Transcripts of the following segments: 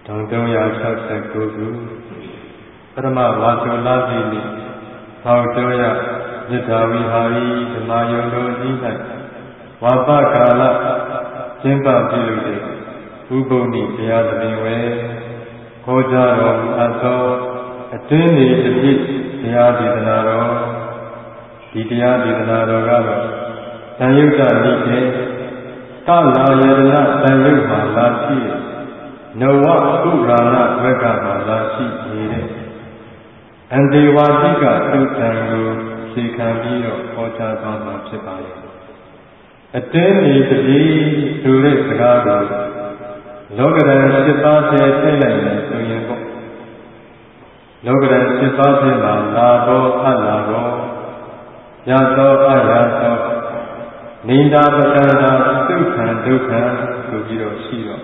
1369 ခုပထမဝါဆိုလပြည့်နေ့1300မြစ်သာဝီဟာရီဓမ္မယုံတော်ကြီး၌ဝါပကာလကျင်းပပြုလုပ်တဲ့ဥပုသ်နေ့တရားသဘင်ဝဲဟောကြားတော်မူအပ်သောအတွင်းနေတစ်ပြည့်တရားဒေသနာတော်ဒီတရားဒေသနာတော်ကတော့သံယုတ်တနိကေတလာယတနာသံယုတ်မှာလာရှိနဝကုရာဏဘက်ကမှာလာရှိနေတဲ့အန္တေဝါတိကသုတံကိုခြေခံပြီးတော့ဟောကြားသွားမှာဖြစ်ပါလေအတင်းနေတည်းဆိုတဲ့စကားကိုလောကဓာတ်7ပါးထဲထည့်လိုက်ရင်ဆိုရင်ပေါ့လောကဓာတ်7ပါးထဲမှာလာတော့အလာတော့ရသောအရသောနေတာပတန္တာသုခံဒုက္ခဆိုပြီးတော့ရှိတော့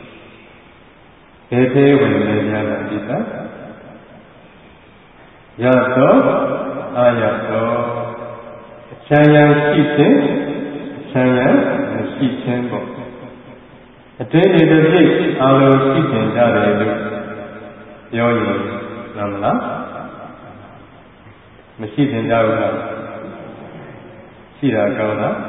ဒေသေဝင်နေကြတာဒီသက်ရသောအရသောအချမ်းရန်ရှိခြင်းအချမ်းရန်မရှိခြင်းပေါ့အတင်းနေတစ်ပြည့်အလိုရှိခြင်းကြတယ်လို့ပြောရင်မှန်မလားမရှိခြင်းကြဘူးလားရှိတာကောင်းလား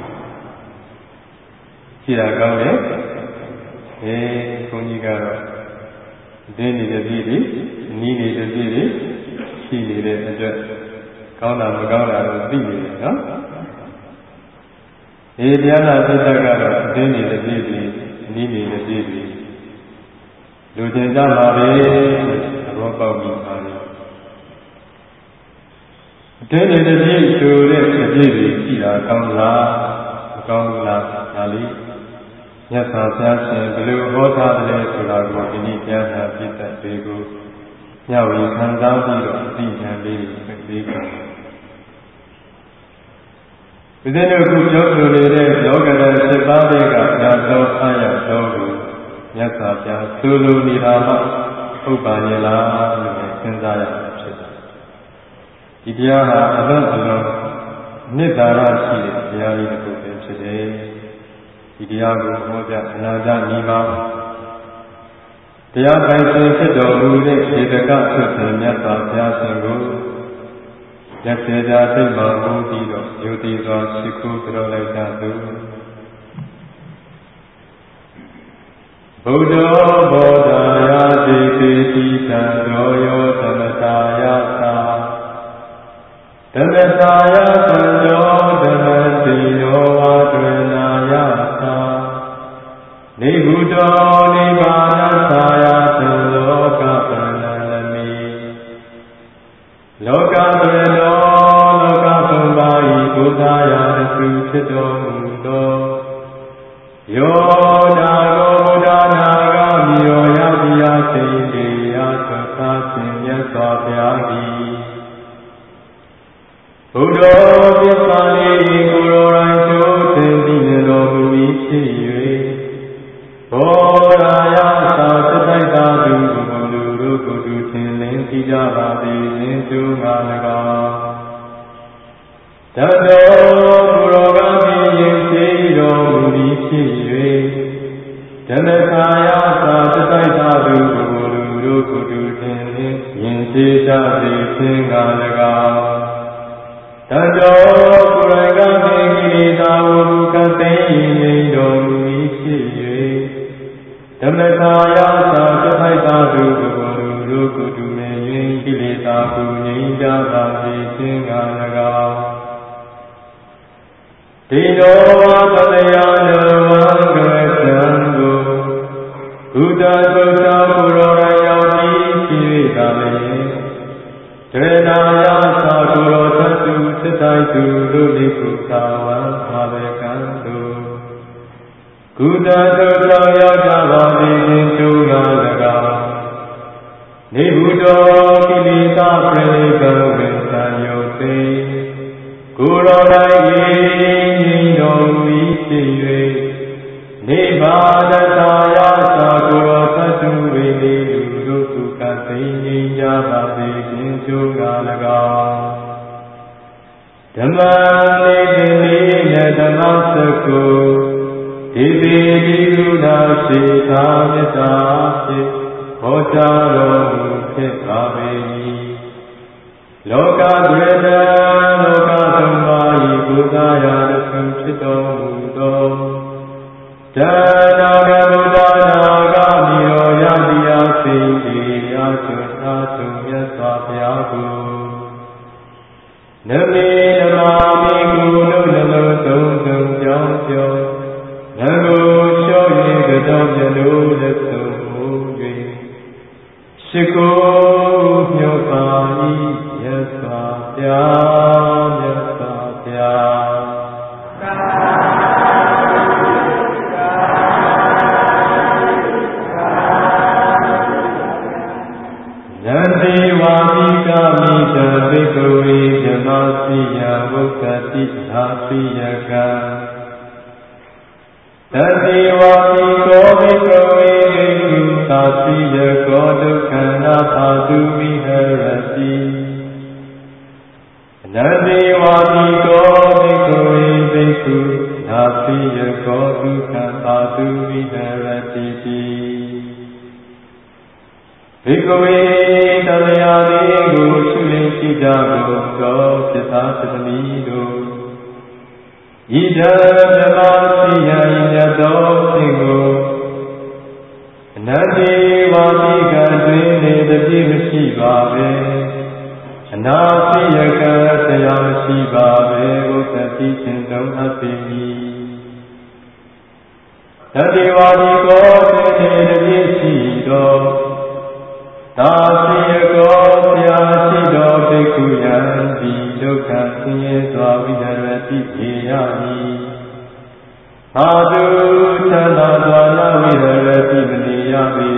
ရှိတာကောင်းတယ်ဘုန်းကြီးကတော့အတင်းနေတဲ့ပြည့်တွေနီးနေတဲ့ပြည့်တွေရှိနေတဲ့အတွက်ကောင်းတာမကောင်းတာတော့သိနေတယ်နော်တရားနာသိတတ်ကတော့အတင်းနေတဲ့ပြည့်တွေနီးနေတဲ့ပြည့်တွေလူကျင်ကြပါပဲသဘောပေါက်ပြီးပါလေအတင်းနေတဲ့ပြည့်ဆိုတဲ့အပြည့်တွေရှိတာကောင်းလားမကောင်းဘူးလားဒါလေးမြတ်စွာဘုရားရှင်ဘယ်လိုဟောထားတယ်ဆိုတာကိုဒီနေ့ကြားနာပြသပေးကိုညဝေခံစားပြီးတော့အသိဉာဏ်လေးတွေပေးကြတယ်။ဒီနေ့တို့ခုပြောဆိုနေတဲ့လောကဓာတ်7ပါးတွေကညာသောအာရသောကိုမြတ်စွာဘုရားဆိုလိုနေတာမှဟုတ်ပါရဲ့လားလို့စဉ်းစားရမှာဖြစ်တယ်။ဒီတရားဟာအလွန်မေတ္တာရရှိတဲ့တရားလေးတစ်ခုပဲဖြစ်တယ်။ဒီတရားကိုဟောကြားအနာဂတ်နိဗ္ဗာန်တရားပိုင်ရှင်ဖြစ်တော်မူတဲ့ဧကကဖြစ်တဲ့မြတ်စွာဘုရားရှင်ကိုရက်စေကြသိမှန်မှုပြီးတော့ယုတိစွာရှိခိုးကြောလိုက်ကြသူဘုဒ္ဓဘောဓာယတိပိတိသံသောယောသမတာယသာသမတာယသံသောဓမ္မတိယောဝါဒနာယသာနိဗ္ဗုတောနိဗ္ဗာနသာယသံလောကပန္နလမိလောကပရတောလောကသုံးပါးဤဘုဒ္ဓရာတုဖြစ်တော်မူသောယောနာကိုဘုဒ္ဓနာဂမိယောယတိယသိတိယသသာရှင်မြတ်စွာဘုရားသည်ဘုဒ္ဓပစ္စာလေးကိုယ်တော်တိုင်ကျိုးသိသိနေတော်မူ၏ဖြစ်၍ဘောရာယသာသတိတာသူဘုလူတို့ကိုသူထင်လင်းသိကြပါသည်လင်းကျိုးငါ၎င်းတတောဘုရောဂမိယင်သိတော်မူသည်ဖြစ်၍ဓမ္မကာယသာသတိတာသူဘုလူတို့ကိုသူထင်လင်းယင်သိကြသည်ခြင်းငါ၎င်းတတောပုရဂမိကိရိတာဝုကသိနေတော်မူ၏ဖြစ်၍ဓမ္မကာယသာသတိတာသူဘုလူတို့ကိုသူမြင်၍ကိလေသာကိုငြိမ်းချပါစေခြင်းငါ၎င်းဒီနောဝါပတယနောဝံကရသံကိုဘုဒ္ဓသုတ္တဘုရောရရောက်ပြီးဖြစ်၍သာလျှင်ဒေနာယသာကိုရောသတ္တုသတ္တိုင်သူတို့လေးကိုသာဝံမာဘေကံတို့ကုသသုတ္တရောက်ကြပါသည်ခြင်းကျိုးငါ၎င်းနိဗ္ဗုတောကိလေသာပရိကံဝိသံယောတိကိုယ်တော်၌ငြိမ်းတော်မူ၏ဖြစ်၍နိဗ္ဗာန်သာယသာကိုယ်တော်သတ္တုဝိနေလူတို့သူကသိငြိမ်းကြပါစေခြင်းကျိုးငါ၎င်းဓမ္မနေတိနေဓမ္မစကုဒီပေဒီကုဏရှိသာမေတ္တာဖြင့်ဟောကြားတော်မူခဲ့ပါပေ၏လောကတွေ့တဲ့လောကသုံးပါး၏ကိုယ်စားရာတစ်ခုဖြစ်တော်မူသောတဏှာကဗုဒ္ဓနာဂမိရောယတိယစိတ်ဒီရာချွတ်သားချုံမြတ်စွာဘုရားကိုနမေနမာမိကုတို့နှလုံးသုံးသုံးကြောင်းကြောင်းငါကိုလျှော့၍ကြောပြလို့လက်ဆုံးမူ၍ရှိကိုညောပါ၏မြတ်စွာဘုရားမြတ်စွာဘုရားယံတိဝါမိကမိတဘိကဝေဓမ္မစီယဝုက္ကတိသာပိယကံတတိဝါမိကောဘိကဝေဘိက္ခုသာပိယကောဒုက္ခနာသာတုဝိဟရတိအနန္တိဝါမိကောဘိကဝေဘိက္ခုသာပိယကောဒုက္ခသာတုဝိဟရတိဘိကဝေတမယာလေးကိုရှုလင်းရှိကြကုန်သောစိတ္တသသမီးတို့ဤဓမ္မစီယံမြတ်သောသင်ကိုအနန္တိဝါတိကံတွင်နေတတိမရှိပါပဲအနာသိယကံဆရာမရှိပါပဲဘုသတိသင်သုံးအပ်ပေ၏တတိဝါဒီကိုတွင်နေတတိရှိသောသာသိယကောဆရာရှိတော်ဘိက္ခုယံဒီဒုက္ခဆင်းရဲစွာဝိဟရတိေယ၏သာတုသန္တာစွာနဝိဟရတိမနေရပေ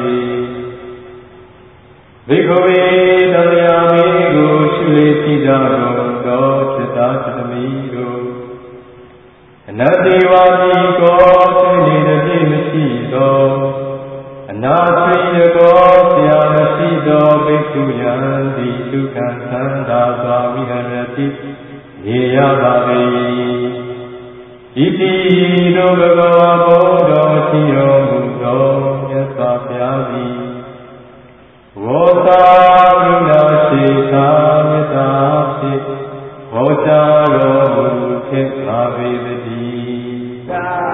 ဘိက္ခဝေတမယာမေကိုရှုလေရှိကြကုန်သောစိတ္တသမီးတို့အနတ္တိဝါတိကောသိနေတဲ့မရှိသောအနာသိယကောဆရာမရှိသောဘိက္ခုယံဒီဒုက္ခသန္တာစွာဝိဟရတိနေရပါပေဣတိတို့ဘဂဝါဘုဒ္ဓရှိတော်မူသောမြတ်စွာဘုရားသည်ဝေါသာကရုဏာရှိသာမေတ္တာဖြင့်ဟောကြားတော်မူခဲ့ပါပေတည်း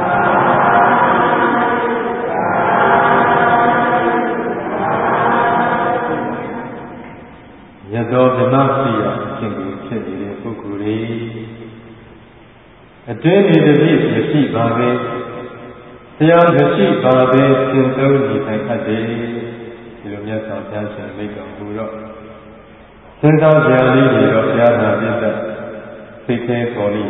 ယသောဓမ္မစီယအရှင်ကိုဖြစ်နေတဲ့ပုဂ္ဂိုလ်တွေအတွင်းနေတည်းမရှိပါပဲဆရာမရှိပါပဲသင်သုံးနေထိုင်အပ်တယ်ဒီလိုမြတ်စွာဘုရားရှင်မိန့်တော်မူတော့သင်္သောဆရာလေးတွေတော့ဘုရားသာပြည့်တဲ့သိခဲပေါ်လိ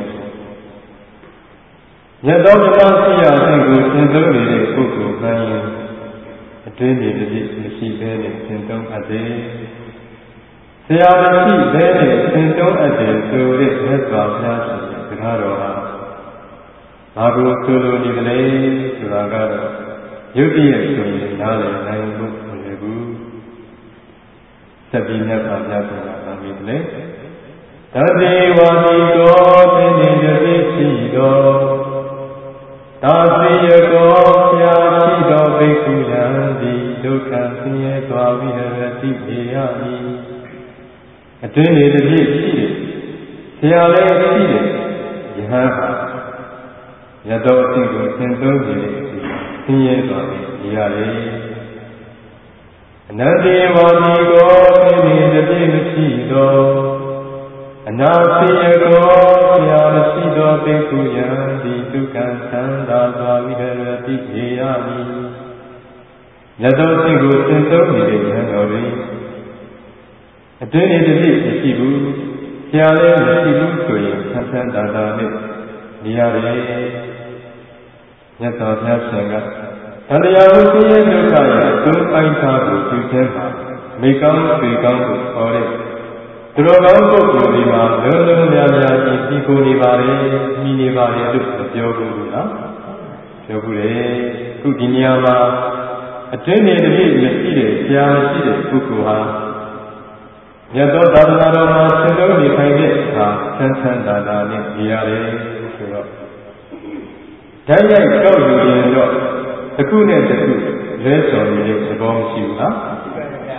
ယသောဓမ္မစီယအရှင်ကိုသင်သုံးနေတဲ့ပုဂ္ဂိုလ်မှန်ရင်အတွင်းနေတည်းမရှိဘဲနဲ့သင်သုံးအပ်တယ်ဆရာမရှိဘဲနဲ့သင်သုံးအပ်တယ်ဆိုတဲ့မြတ်စွာဘုရားရှင်ရဲ့စကားတော်ဟာဘာကိုဆိုလိုနေကြလဲဆိုတာကတော့ယုတ်တိရဲ့ဆိုရင်နားလည်နိုင်ဖို့မလွယ်ဘူးဆက်ပြီးမြတ်စွာဘုရားရှင်ကဗာမိတယ်တတိဝါဒီကိုသိနေသည်ရှိတော်သာသိယကောဆရာရှိတော်ဘိက္ခုယံဒီဒုက္ခဆင်းရဲစွာဝိဟရတိေယ၏အတွင်းနေတည်းရှိတယ်ဆရာလည်းရှိတယ်ယဟန်ရသောအရှင်ကိုသင်သုံးနေတယ်ဆင်းရဲစွာနေရတယ်အနတ္တိဝါဒီကိုသိနေတည်းမရှိသောအနာသိယကောဆရာမရှိသောဘိက္ခုယံဒီဒုက္ခသန္တာစွာဝိဟရတိေယ၏ရသောအရှင်ကိုသင်သုံးနေတဲ့ဉာဏ်တော်တွေအတွင်းနေတည်းမရှိဘူးဆရာလည်းမရှိဘူးဆိုရင်ဆန်းဆန်းသာသာနဲ့နေရတယ်မြတ်စွာဘုရားရှင်ကသံဃာဝိသယေဒုက္ခရဲ့အသုံးပိုင်းသားကိုသူချင်းမှာမိကောင်းဆွေကောင်းကိုခေါ်တဲ့သူတော်ကောင်းပုဂ္ဂိုလ်ဒီမှာလုံးလုံးများများကြီးဒီကိုနေပါလေမိနေပါလေလို့ပြောဘူးလားပြောဘူးလေခုဒီနေရာမှာအတွင်းနေတည်းမရှိတဲ့ဆရာမရှိတဲ့ပုဂ္ဂိုလ်ဟာမြတ်သောသာသနာတော်မှာသင်သုံးနေထိုင်တဲ့အခါဆန်းဆန်းသာသာနဲ့နေရတယ်ဆိုတော့ဓာတ်ရိုက်ကောက်ယူရင်တော့တစ်ခုနဲ့တစ်ခုလဲဆော်နေတဲ့သဘောမရှိဘူးလား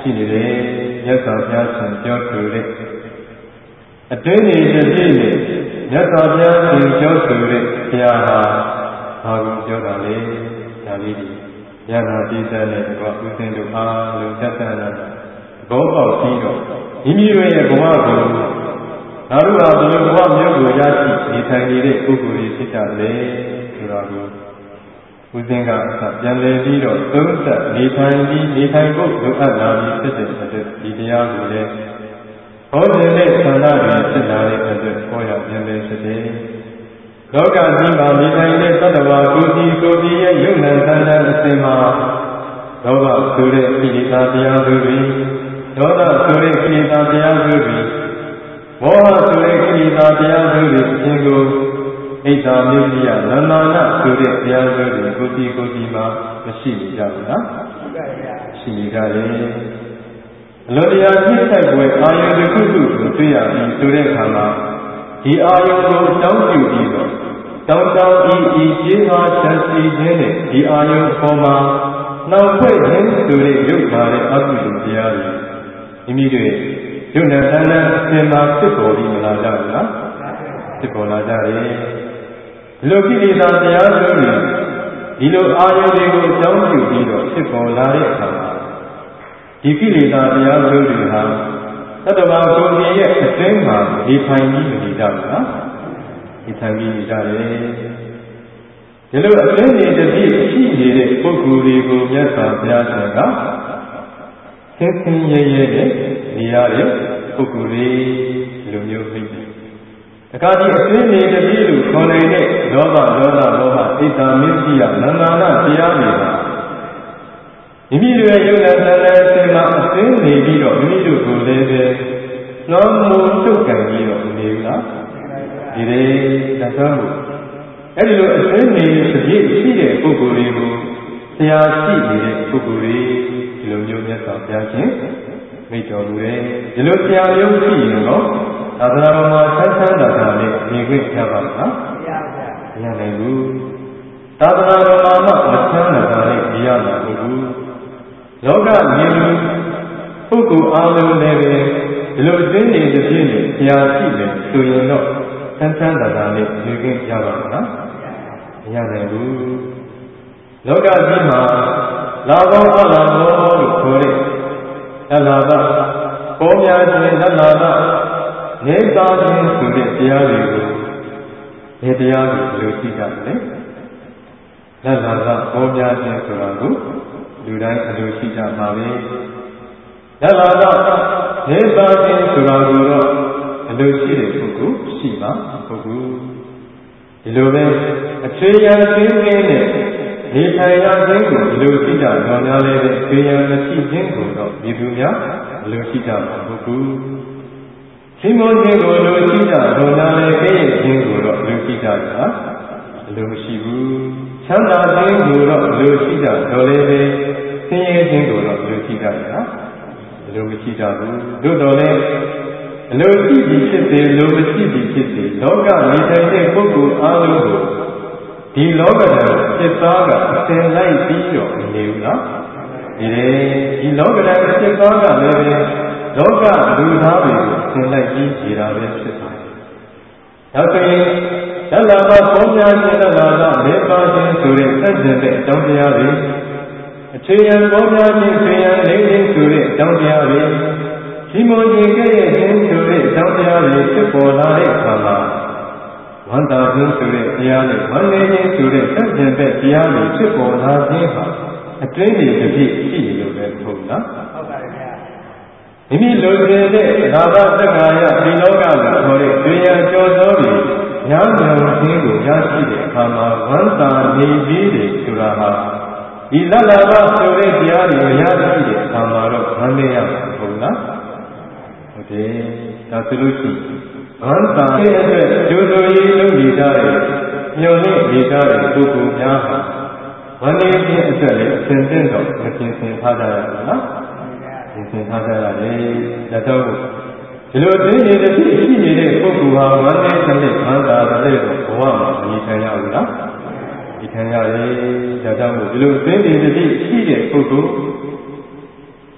ရှိနေတယ်မြတ်စွာဘုရားရှင်ပြောဆိုတဲ့အတွင်းနေတစ်ပြည့်နဲ့မြတ်စွာဘုရားရှင်ပြောဆိုတဲ့ဘုရားဟာဘာကိုပြောတာလဲဒါလေးဒီဉာဏ်တော်သိတဲ့နဲ့ကောဥစဉ်တို့အားလုံးသက်သက်နဲ့ဘောပေါက်ပြီးတော့မိမိတို့ရဲ့ဘဝကိုသာဓုဟာဘယ်လိုဘဝမျိုးကိုရရှိနေထိုင်နေတဲ့ပုဂ္ဂိုလ်တွေဖြစ်ကြတယ်ဆိုတာကိုဦးဇင်းကအစပြန်လည်ပြီးတော့သုံးသပ်နေထိုင်ဖို့လိုအပ်လာပြီးဖြစ်တဲ့အတွက်ဒီတရားကိုလည်းဟောတဲ့ဆန္ဒတွေဖြစ်လာတဲ့အတွက်ဟောရပြန်လည်ဖြစ်တယ်။လောကကြီးမှာနေထိုင်တဲ့သတ္တဝါကိုယ်စီရဲ့ယုံနာသဏ္ဍာန်အစဉ်မှာလောဘဆိုတဲ့ကိလေသာတရားတွေဒေါသဆိုတဲ့ကိလေသာတရားတွေမောဟဆိုတဲ့ကိလေသာတရားတွေအခြင်းကိုဣဒ္ဓာမေတိယနန္နာနဆိုတဲ့တရားတွေကိုယ်စီမှာမရှိနေကြဘူးလားရှိနေကြတယ်အလိုတရားဖြစ်ဆိုင်ပွဲအာယုတစ်ခုခုကိုတွေ့ရပြီးဆိုတဲ့အခါမှာဒီအာယုကိုတောင်းပြုပြီးတော့တောင်းဤကျေးဇူးချမ်းစီခြင်းနဲ့ဒီအာယုပေါ်မှာနောက်ဖွဲ့ခြင်းဆိုတဲ့ရုပ်ပါတဲ့အကုသိုလ်တရားတွေမိမိတို့ယုံနာတဏ္ဍအစဉ်မှာဖြစ်ပေါ်ပြီးမလာကြဘူးလားဖြစ်ပေါ်လာကြတယ်ဒီလိုကိလေသာတရားတွေဒီလိုအာယုတွေကိုအကြောင်းပြုပြီးတော့ဖြစ်ပေါ်လာတဲ့အခါမှာဒီကိလေသာတရားတွေဟာသတ္တဝါကိုယ်ကြီးရဲ့အတွင်းမှာနေထိုင်ပြီးနေကြဘူးလားနေထိုင်ပြီးနေကြတယ်ဒီလိုအတွင်းနေတည်းရှိနေတဲ့ပုဂ္ဂိုလ်တွေကိုမြတ်စွာဘုရားရှင်ကဆင်းဆင်းရဲရဲနဲ့နေရတဲ့ပုဂ္ဂိုလ်တွေလူမျိုးသိတယ်တခါဒီအတွင်းနေတည်းလို့ခေါ်နိုင်တဲ့လောဘဣဒ္ဓာမစ္စည်းယနန္နာနတရားတွေဟာမိမိတို့ရဲ့ယုံနာသဏ္ဍာန်အစဉ်မှာအတွင်းနေပြီးတော့မိမိတို့ကိုလည်းပဲနှောမိုးထုတ်ကန်ပြီးတော့နေလားဒီလေတသောမှုအဲ့ဒီလိုအတွင်းနေတည်းရှိတဲ့ပုဂ္ဂိုလ်တွေကိုဆရာရှိနေတဲ့ပုဂ္ဂိုလ်တွေဒီလိုမျိုးမြတ်စွာဘုရားရှင်မိတ်တော်မူတယ်ဒီလိုဆရာမျိုးရှိရင်တော့သာသနာတော်မှာဆန်းဆန်းသာနဲ့နေခွင့်ရပါ့မလားမရနိုင်ဘူးသာသနာတော်မှာမဆန်းသာနဲ့နေရမှာမဟုတ်ဘူးလောကမြင်လူပုဂ္ဂိုလ်အားလုံးလည်းပဲဒီလိုသိနေတည်းနဲ့ဆရာရှိတယ်ဆိုရင်တော့ဆန်းဆန်းသာနဲ့နေခွင့်ရပါ့မလားမရနိုင်ဘူးလောကကြီးမှာလာဘောအလာဘောလို့ခေါ်တဲ့သလာဘပေါ်များခြင်းသလာဘနေသာခြင်းဆိုတဲ့တရားတွေကိုဒီတရားကိုဘယ်လိုသိကြလဲသလာဘပေါ်များခြင်းဆိုတာကိုလူတိုင်းအလိုရှိကြမှာပဲသလာဘနေသာခြင်းဆိုတာကိုတော့အလိုရှိတဲ့ပုဂ္ဂိုလ်ရှိမှာပုဂ္ဂိုလ်ဒီလိုပဲအခြေခံသိခြင်းနဲ့ဒီထိုင်ရခြင်းကိုဒီလိုရှိကြတော်များလည်းပဲခြေရန်မရှိခြင်းကိုတော့ဒီသူများဒီလိုရှိကြမှာပုဂ္ဂိုလ်ရှင်မောခြင်းကိုလိုရှိကြတော်များလည်းခဲရဲ့ခြင်းကိုတော့လိုရှိကြတာအလိုမရှိဘူးချမ်းသာခြင်းကိုတော့လိုရှိကြတော်လည်းပဲဆင်းရဲခြင်းကိုတော့လိုရှိကြတာအလိုမရှိကြဘူးတို့တော်လည်းအလိုရှိပြီးဖြစ်စေလိုမရှိပြီးဖြစ်စေလောကနေထိုင်တဲ့ပုဂ္ဂိုလ်အားလုံးကိုဒီလောကဓာတ်စိတ်သားကအသင်လိုက်ပြီးတော့မနေဘူးနော်ဒီလောကဓာတ်စိတ်သားကလည်းပဲလောကလူသားတွေကိုအသင်လိုက်ပြီးနေတာပဲဖြစ်ပါတယ်။ဒါဆိုရင်သလဘပုံညာခြင်းသလဘမေပါခြင်းဆိုတဲ့စัจကျတဲ့အကြောင်းတရားတွေအခြေခံပုံညာခြင်းခြေရန်လေးခြင်းဆိုတဲ့အကြောင်းတရားတွေဒီမွန်ခြင်းကဲ့ရဲ့ခြင်းဆိုတဲ့အကြောင်းတရားတွေဖြစ်ပေါ်လာတဲ့အခါမှာဝန္တာခြင်းဆိုတဲ့တရားနဲ့ဝန္နေခြင်းဆိုတဲ့စัจကျတဲ့တရားတွေဖြစ်ပေါ်လာခြင်းဟာအတွင်းတွေတစ်ပြည့်ရှိနေလို့ပဲဟုတ်လားဟုတ်ပါတယ်ဗျာမိမိလိုချင်တဲ့သာဘသက္ကာယဒီလောကကိုခေါ်တဲ့ဒွေယံကျော်သောတွေညာဉာဏ်ခြင်းကိုရရှိတဲ့အခါမှာဝန္တာနေပြီးတယ်ဆိုတာဟာဒီလလဘဆိုတဲ့တရားတွေရရှိတဲ့အခါမှာတော့ဝန္နေရမှာဟုတ်လားဟုတ်တယ်ဒါဆိုလို့ရှိရင်ဝန္တာရဲ့အတွက်ကျိုးစိုးရေးလုပ်နေကြတဲ့ညုံနဲ့နေကြတဲ့ပုဂ္ဂိုလ်များဟာဝန္နေခြင်းအတွက်လည်းအစဉ်သင့်တော့မပြင်ဆင်ထားကြရဘူးနော်ပြင်ဆင်ထားကြရတယ်ဒါတော့ဒီလိုသိနေတဲ့ရှိနေတဲ့ပုဂ္ဂိုလ်ဟာဝန္နေတဲ့ဝန္တာတဲ့ဘဝမှာနေထိုင်ရဘူးလားဒီထိုင်ရတယ်ဒါကြောင့်ဒီလိုသိနေတဲ့ရှိတဲ့ပုဂ္ဂိုလ်ဆ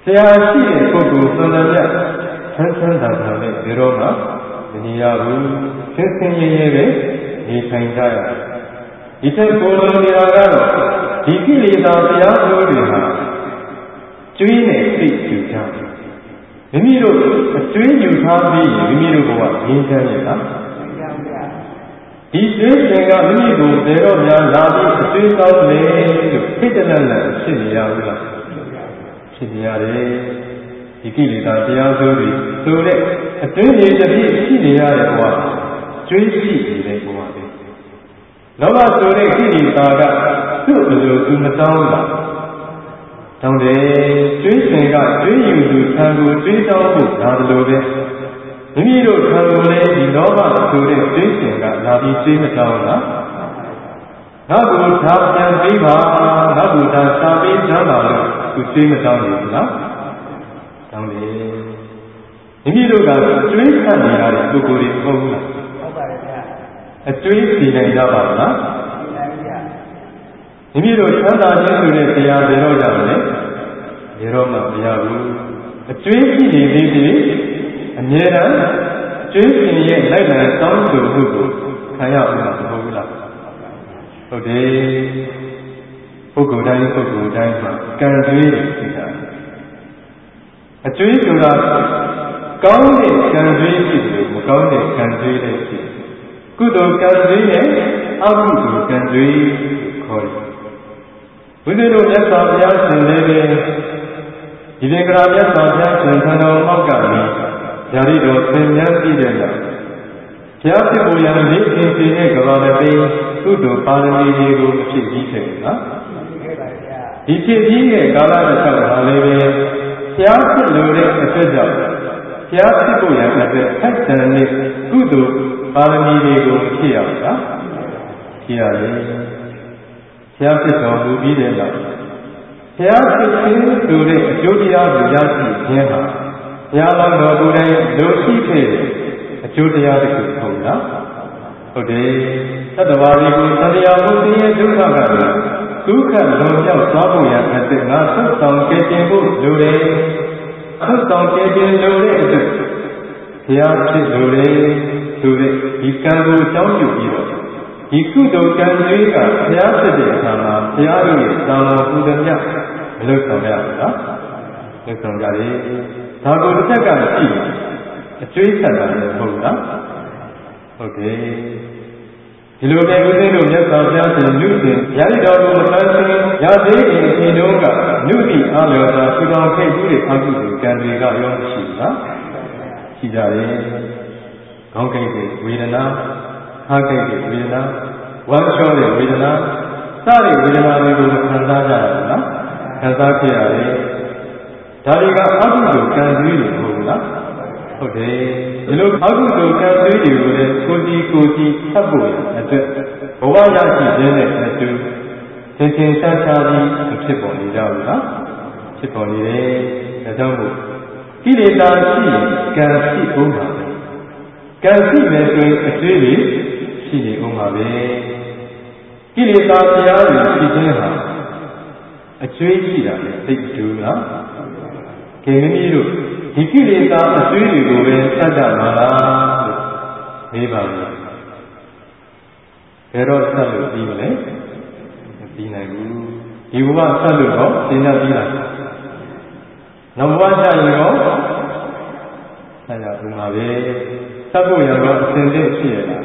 ရာရှိတဲ့ပုဂ္ဂိုလ်မှန်တယ်ချမ်းချမ်းသာသာနဲ့ဒီတော့မှမနေရဘူးဆင်းဆင်းရဲရဲပဲနေထိုင်ကြရတယ်ဒီထက်ကိုယ်လုံးနေတာကတော့ဒီကိလေသာတရားစိုးတွေဟာကျွေးနဲ့သိယူကြတယ်မိမိတို့အကျွေးယူထားပြီးမိမိတို့ဘဝရင်းချမ်းရတာဒီကျွေးရှင်ကမိမိကိုဘယ်တော့များလာပြီးအကျွေးကောင်းလေလို့ဖိတလက်လက်ဖြစ်နေရဘူးလားဖြစ်နေရတယ်ဒီကိလေသာတရားစိုးတွေဆိုတဲ့အကျွေးရည်တစ်ပြည့်ရှိနေရတဲ့ဘဝကျွေးရှိနေတဲ့ဘဝပဲလောဘဆိုတဲ့ကိလေသာကသူ့အလိုသူမတောင်းလားတောင်းတယ်ကျွေးရှင်ကကျွေးယူသူခံကိုကျွေးတောင်းဖို့ဒါလိုပဲမိမိတို့ခံကိုလည်းဒီလောဘဆိုတဲ့ကျွေးရှင်ကလာပြီးကျွေးမတောင်းလားနောက်ကိုဒါပြန်ပြီးပါနောက်ကိုဒါစာပြီးချမ်းပါလို့သူကျွေးမတောင်းဘူးလားတောင်းတယ်မိမိတို့ကကျွေးခံနေရတဲ့ပုဂ္ဂိုလ်တွေမဟုတ်ဘူးလားဟုတ်ပါတယ်ဗျာအကျွေးစီနိုင်ကြပါလားစီနိုင်ပါဗျာမိမိတို့ချမ်းသာခြင်းဆိုတဲ့တရားဘယ်တော့ရမလဲဘယ်တော့မှမရဘူးအကျွေးရှိနေသေးသေးအမြဲတမ်းကျွေးရှင်ရဲ့လိုက်လံတောင်းဆိုမှုကိုခံရအောင်မဟုတ်ဘူးလားဟုတ်တယ်ပုဂ္ဂိုလ်တိုင်းမှာကံကျွေးရှိတာအကျွေးဆိုတာကောင်းတဲ့ကံကျွေးရှိတယ်မကောင်းတဲ့ကံကျွေးလည်းရှိတယ်ကုသိုလ်ကံကျွေးနဲ့အကုသိုလ်ကံကျွေးခေါ်တယ်ဘုရားတို့မြတ်စွာဘုရားရှင်လည်းပဲဒီသင်္ကရာမြတ်စွာဘုရားရှင်ထံတော်မောက်ကနေဓာရီတော်သင်မြန်းပြီးတဲ့နောက်ဘုရားဖြစ်ပေါ်ရန်လေးအင်းစီနဲ့ကဘာမသိကုသိုလ်ပါရမီတွေကိုအဖြစ်ကြီးခဲ့တယ်နော်ဒီဖြစ်ကြီးရဲ့ကာလတစ်ခါကလည်းပဲဘုရားဖြစ်လို့တဲ့အတွက်ကြောင့်ဘုရားဖြစ်ပေါ်ရန်အတွက်အတန်နဲ့ကုသိုလ်ပါရမီတွေကိုဖြစ်ရအောင်နော်ဖြစ်ရတယ်ဘုရားဖြစ်တော်မူပြီးတဲ့နောက်ဘုရားဖြစ်ခြင်းဆိုတဲ့အကျိုးတရားကိုရရှိခြင်းဟာဘုရားတော်ကိုယ်တိုင်လိုရှိခဲ့တဲ့အကျိုးတရားတစ်ခုဟုတ်လားဟုတ်တယ်သတ္တဝါတွေကိုတရားမှုသိရဲ့ဒုက္ခကဒုက္ခလွန်မြောက်သွားဖို့ရတဲ့ငါသုတ်ဆောင်ကဲတင်ဖို့လိုတယ်သုတ်ဆောင်ကဲတင်လိုတဲ့အတွက်ဘုရားဖြစ်လိုတယ်ဆိုတဲ့ဒီကံကိုအကြောင်းပြုပြီးတော့ဒီကုသိုလ်ကံကြီးကဘုရားဖြစ်တဲ့အခါမှာဘုရားတို့ရဲ့သာမန်ကုသိုလ်မြတ်မလုပ်ဆောင်ရဘူးလားလုပ်ဆောင်ကြတယ်ဒါကိုတစ်ချက်ကရှိအကျွေးဆက်တာလည်းမဟုတ်လားဟုတ်တယ်ဒီလိုပဲဦးဇင်းတို့မြတ်စွာဘုရားရှင်လူရှင်ရာဇတော်ကိုမဆန်းခြင်းရသေးခင်အချိန်တုန်းကလူတိအားလျော်စွာထူထောင်ခဲ့ပြီးတဲ့အကုသိုလ်ကံတွေကရောရှိလားရှိကြတယ်ခေါင်းကိတ်တဲ့ဝေဒနာခါကိတ်တဲ့ဝေဒနာဝမ်းလျှောတဲ့ဝေဒနာစတဲ့ဝေဒနာတွေကိုခံစားကြရတယ်နော်ခံစားခဲ့ရတယ်ဒါတွေကအကုသိုလ်ကံကြီးတွေမဟုတ်လားဟုတ်တယ်ဒီလိုအကုသိုလ်ကံကြီးတွေကိုလည်းကိုကြီးသတ်ဖို့အတွက်ဘဝရရှိခြင်းနဲ့အတူသင်္ခင်ရှားရှားပြီးဖြစ်ပေါ်နေကြဘူးလားဖြစ်ပေါ်နေတယ်ဒါကြောင့်မို့ကိလေသာရှိကံရှိဦးမှာပဲကံရှိမယ်ဆိုရင်အကျိုးတွေရှိနေဦးမှာပဲကိလေသာတရားတွေရှိခြင်းဟာအကျိုးရှိတာလေသိတူလားခင်ဗျားတို့ဒီကိလေသာအကျိုးတွေကိုပဲသတ်ကြမှာလားလို့မေးပါမယ်ဘယ်တော့သတ်လို့ပြီးမလဲမပြီးနိုင်ဘူးဒီဘဝသတ်လို့တော့သင်တတ်ပြီးလားနောက်ဘဝကျရင်တော့ဆက်ရဦးမှာပဲသတ်ဖို့ရတော့အစဉ်တည်းဖြစ်ရတာ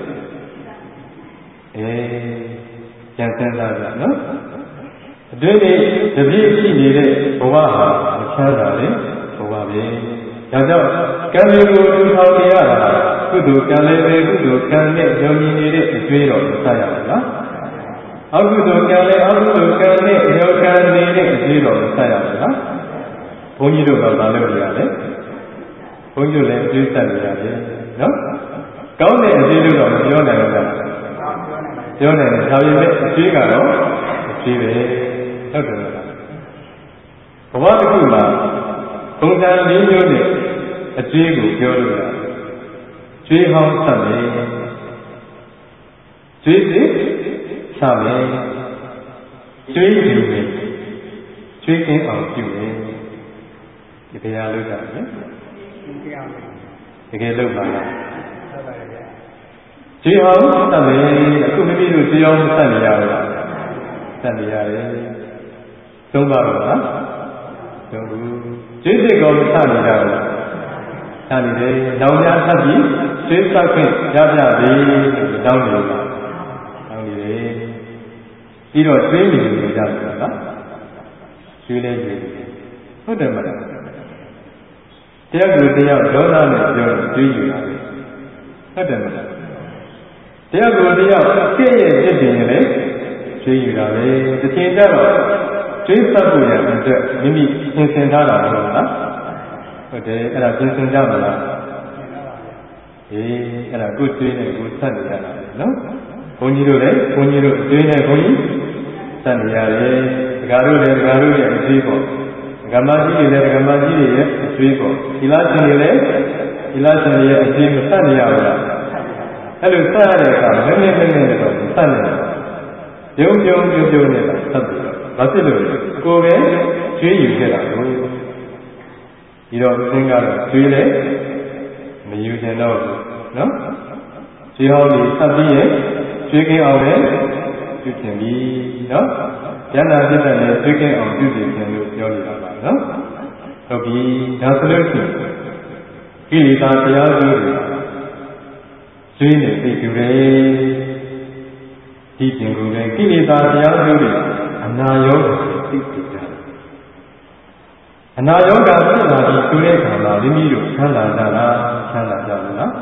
ကြံစမ်းသားကြနော်အတွင်းနေတပြည့်ရှိနေတဲ့ဘဝဟာမချမ်းသာတဲ့ဘဝပဲဒါကြောင့်ကံတွေကိုထူထောင်နေရတာကုသိုလ်ကံလည်းပဲကုသိုလ်ကံနဲ့ယုံကြည်နေတဲ့အကျွေးတော်ကိုစရမယ်နော်အကုသိုလ်ကံလည်းအကုသိုလ်ကံနဲ့ယုံကံနေတဲ့အကျွေးတော်ကိုစရမယ်နော်ဘုန်းကြီးတို့ကဘာလုပ်ရလဲဘုန်းကြီးလည်းအကျွေးဆက်နေရတယ်နော်ကောင်းတဲ့အကျွေးလို့တော့မပြောနိုင်ဘူးလားပြောနိုင်တယ်ဒါပေမဲ့အကျွေးကတော့အကျွေးပဲဟုတ်တယ်လားဘဝတစ်ခုမှာပုံစံ၄မျိုးနဲ့အကျွေးကိုပြောလို့ရတယ်ကျွေးဟောင်းဆက်မယ်ကျွေးစစ်ဆက်မယ်ကျွေးယူမယ်ကျွေးကင်းအောင်ပြုမယ်ဒီတရားလုပ်တာလေတကယ်လုပ်ပါလားကြည်အောင်သတ်မယ်အခုမိမိတို့ကြည်အောင်သတ်နေရတော့သတ်နေရတယ်သုံးပါတော့လားသုံးဘူးကြည်စစ်ကောင်သတ်နေကြတော့သတ်နေတယ်နောင်များသတ်ပြီးကြည်သက်ခွင့်ရပြသည်လို့တောင်းနေပါတောင်းနေတယ်ပြီးတော့တွေးနေကြတယ်လားကျွေးလဲကျွေးဟုတ်တယ်မလားတရားကိုတရားဒေါသနဲ့ပြောကျွေးယူတာဟုတ်တယ်မလားတရားကိုတရားကဲ့ရဲ့ဖြစ်နေလေကျွေးယူတာပဲတစ်ချိန်ကျတော့ကျွေးပတ်ဖို့ရတဲ့အတွက်မိမိပြင်ဆင်ထားတာဟုတ်လားဟုတ်တယ်အဲ့ဒါပြင်ဆင်ကြမလားအဲ့ဒါကိုကျွေးနဲ့ကိုဆက်နေကြတာနော်ဘုန်းကြီးတို့လည်းဘုန်းကြီးတို့ကျွေးနဲ့ဘုန်းကြီးဆက်နေရတယ်ဒကာတို့လည်းဒကာတို့ရဲ့အကျွေးပေါ့ဒကာမကြီးတွေလည်းဒကာမကြီးတွေရဲ့အကျွေးပေါ့ဒီလားရှင်တွေလည်းဒီလားရှင်တွေရဲ့အကျွေးမဆက်နေရဘူးလားအဲ့လိုဆက်ရတဲ့အခါမင်းနဲ့တော့ဆက်နေတယ်ပြုံးနေတာဆက်ပြီးတော့ဘာဖြစ်လို့လဲကိုယ်ပဲကျွေးယူခဲ့တာလို့ဒီတော့သင်ကတော့ကျွေးလဲမယူချင်တော့ဘူးနော်ကျွေးဟောင်းဒီဆက်ပြီးရင်ကျွေးကင်းအောင်လဲပြုကျင်ပြီနော်ဉာဏ်နာဖြစ်တဲ့လည်းကျွေးကင်းအောင်ပြုကျင်ခြင်းလို့ပြောနေတာပါနော်ဟုတ်ပြီဒါဆိုလို့ရှိရင်ကိလေသာတရားစုတွေကျွေးနေသိတူတယ်ဒီပြင်ကိုလည်းကိလေသာတရားစုတွေအနာရောဂါသိတူတယ်အနာရောဂါဖြစ်လာပြီးဆိုတဲ့အခါမှာမိမိတို့ချမ်းသာကြလားချမ်းသာကြဘူးလား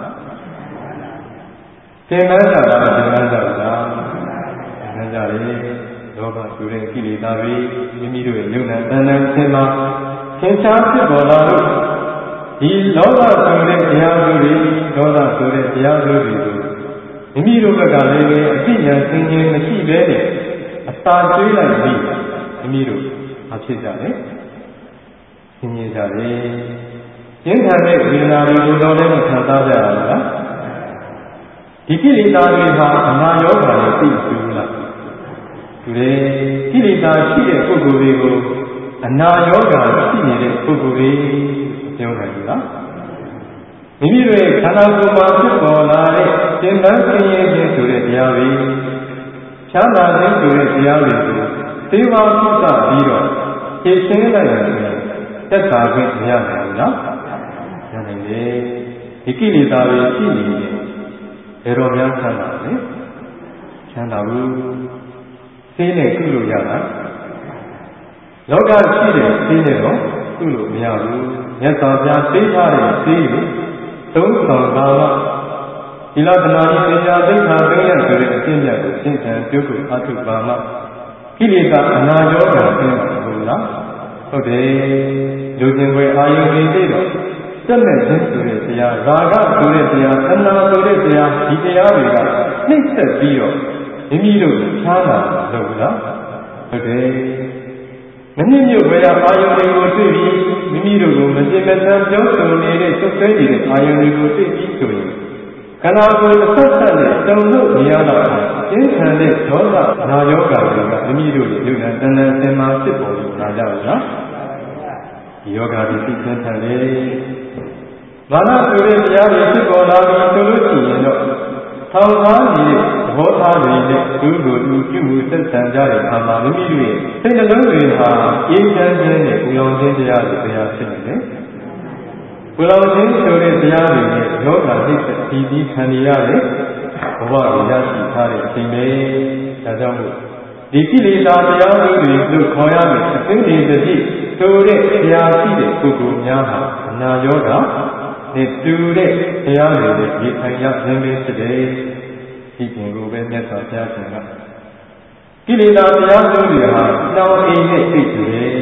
သင်္ကန်းကြလားသင်္ကန်းကြလားသင်္ကန်းကြတယ်လောဘဆိုတဲ့ကိလေသာတွေမိမိတို့ရဲ့ယုံနာတဏ္ဍာဆင်းမှာသင်္ချာဖြစ်ပေါ်လာလို့ဒီလောဘဆိုတဲ့တရားစုတွေဒေါသဆိုတဲ့တရားစုတွေကိုမိမိတို့ဘက်ကလည်းအသိဉာဏ်သင်ခြင်းမရှိဘဲနဲ့အသာကျွေးလိုက်ပြီးမိမိတို့အဖြစ်ကြတယ်သင်ခြင်းကြတယ်ကျင့်ခံတဲ့ဝေဒနာတွေကိုတော့လည်းခံစားကြရလားဒီကိလေသာတွေဟာအနာရောဂါနဲ့သိတူလားဒီလေကိလေသာရှိတဲ့ပုဂ္ဂိုလ်တွေကိုအနာရောဂါရှိနေတဲ့ပုဂ္ဂိုလ်တွေပြောနိုင်ပြီလားမိမိတို့ရဲ့ခန္ဓာကိုယ်မှာဖြစ်ပေါ်လာတဲ့သင်္ကန်းဆင်းရဲခြင်းဆိုတဲ့တရားတွေချမ်းသာခြင်းဆိုတဲ့တရားတွေကိုသေဝါပုသပြီးတော့ဖြည့်ရှင်းလိုက်ရရင်သက်သာခွင့်မရနိုင်ဘူးလားရနိုင်တယ်ဒီကိလေသာတွေရှိနေတယ်ဘယ်တော့များချမ်းသာလဲချမ်းသာဘူးသိနေကုလို့ရတာလောကရှိတယ်သိနေတော့ကုလို့မရဘူးမြတ်စွာဘုရားသိထားတဲ့သိကိုသုံးဆောင်ကာလဒီလတနာဤပညာသိက္ခာသိရဆိုတဲ့အကျင့်မြတ်ကိုရှင်းချပြုဖို့အထုပါမှကိလေသာအနာရောဂါသိမှာဟုတ်လားဟုတ်တယ်လူကျင်ွယ်အာယုန်တွေတော့စက်မဲ့ခြင်းဆိုတဲ့တရားရာဂဆိုတဲ့တရားသဏ္ဍာန်ဆိုတဲ့တရားဒီတရားတွေကနှိမ့်ဆက်ပြီးတော့မိမိတို့ချမ်းသာလို့လားဟုတ်တယ်မနစ်မြုပ်ဝေယအာယုန်တွေကိုတွေ့ပြီးမိမိတို့ကိုမကျင်မတန်ပြောဆိုနေတဲ့သုတ်ဆွဲနေတဲ့အာယုန်တွေကိုတွေ့ပြီးဆိုရင်ခန္ဓာကိုယ်တစ်ဆက်ဆက်နဲ့တုံ့လို့နေရတော့ကျင်းထန်တဲ့ဒေါသနာယောဂါတွေကမိမိတို့ရဲ့ယုံနာတဏ္ဍာဆင်မှာဖြစ်ပေါ်လာကြတယ်နော်ဒီယောဂါတွေသိကျင်းထန်လေမာနဆိုတဲ့တရားတွေဖြစ်ပေါ်လာပြီးဆိုလို့ရှိရင်တော့ထောင်သားကြီးသဘောထားတွေနဲ့သူ့ကိုသူပြုမှုဆက်ဆံကြတဲ့အခါမှာမိမိတို့ရဲ့စိတ်နှလုံးတွေဟာအေးချမ်းခြင်းနဲ့ပူလောင်ခြင်းတရားတွေတရားဖြစ်နေတယ်။ပူလောင်ခြင်းဆိုတဲ့တရားတွေနဲ့ယောဂနှိစ္စပြီးခံရတဲ့ဘဝကိုရရှိထားတဲ့အချိန်ပဲ။ဒါကြောင့်မို့ဒီကိလေသာတရားတွေလို့ခေါ်ရမယ်အသိဉာဏ်တည်းဆိုတဲ့တရားရှိတဲ့ပုဂ္ဂိုလ်များဟာအနာယောဂနဲ့တူတဲ့တရားတွေနဲ့ဒီခံရခြင်းပဲဖြစ်တယ်။ဒီပြင်ကိုပဲမြတ်စွာဘုရားရှင်ကကိလေသာတရားတွေဟာတောင်းအိမ်နဲ့သိတူတယ်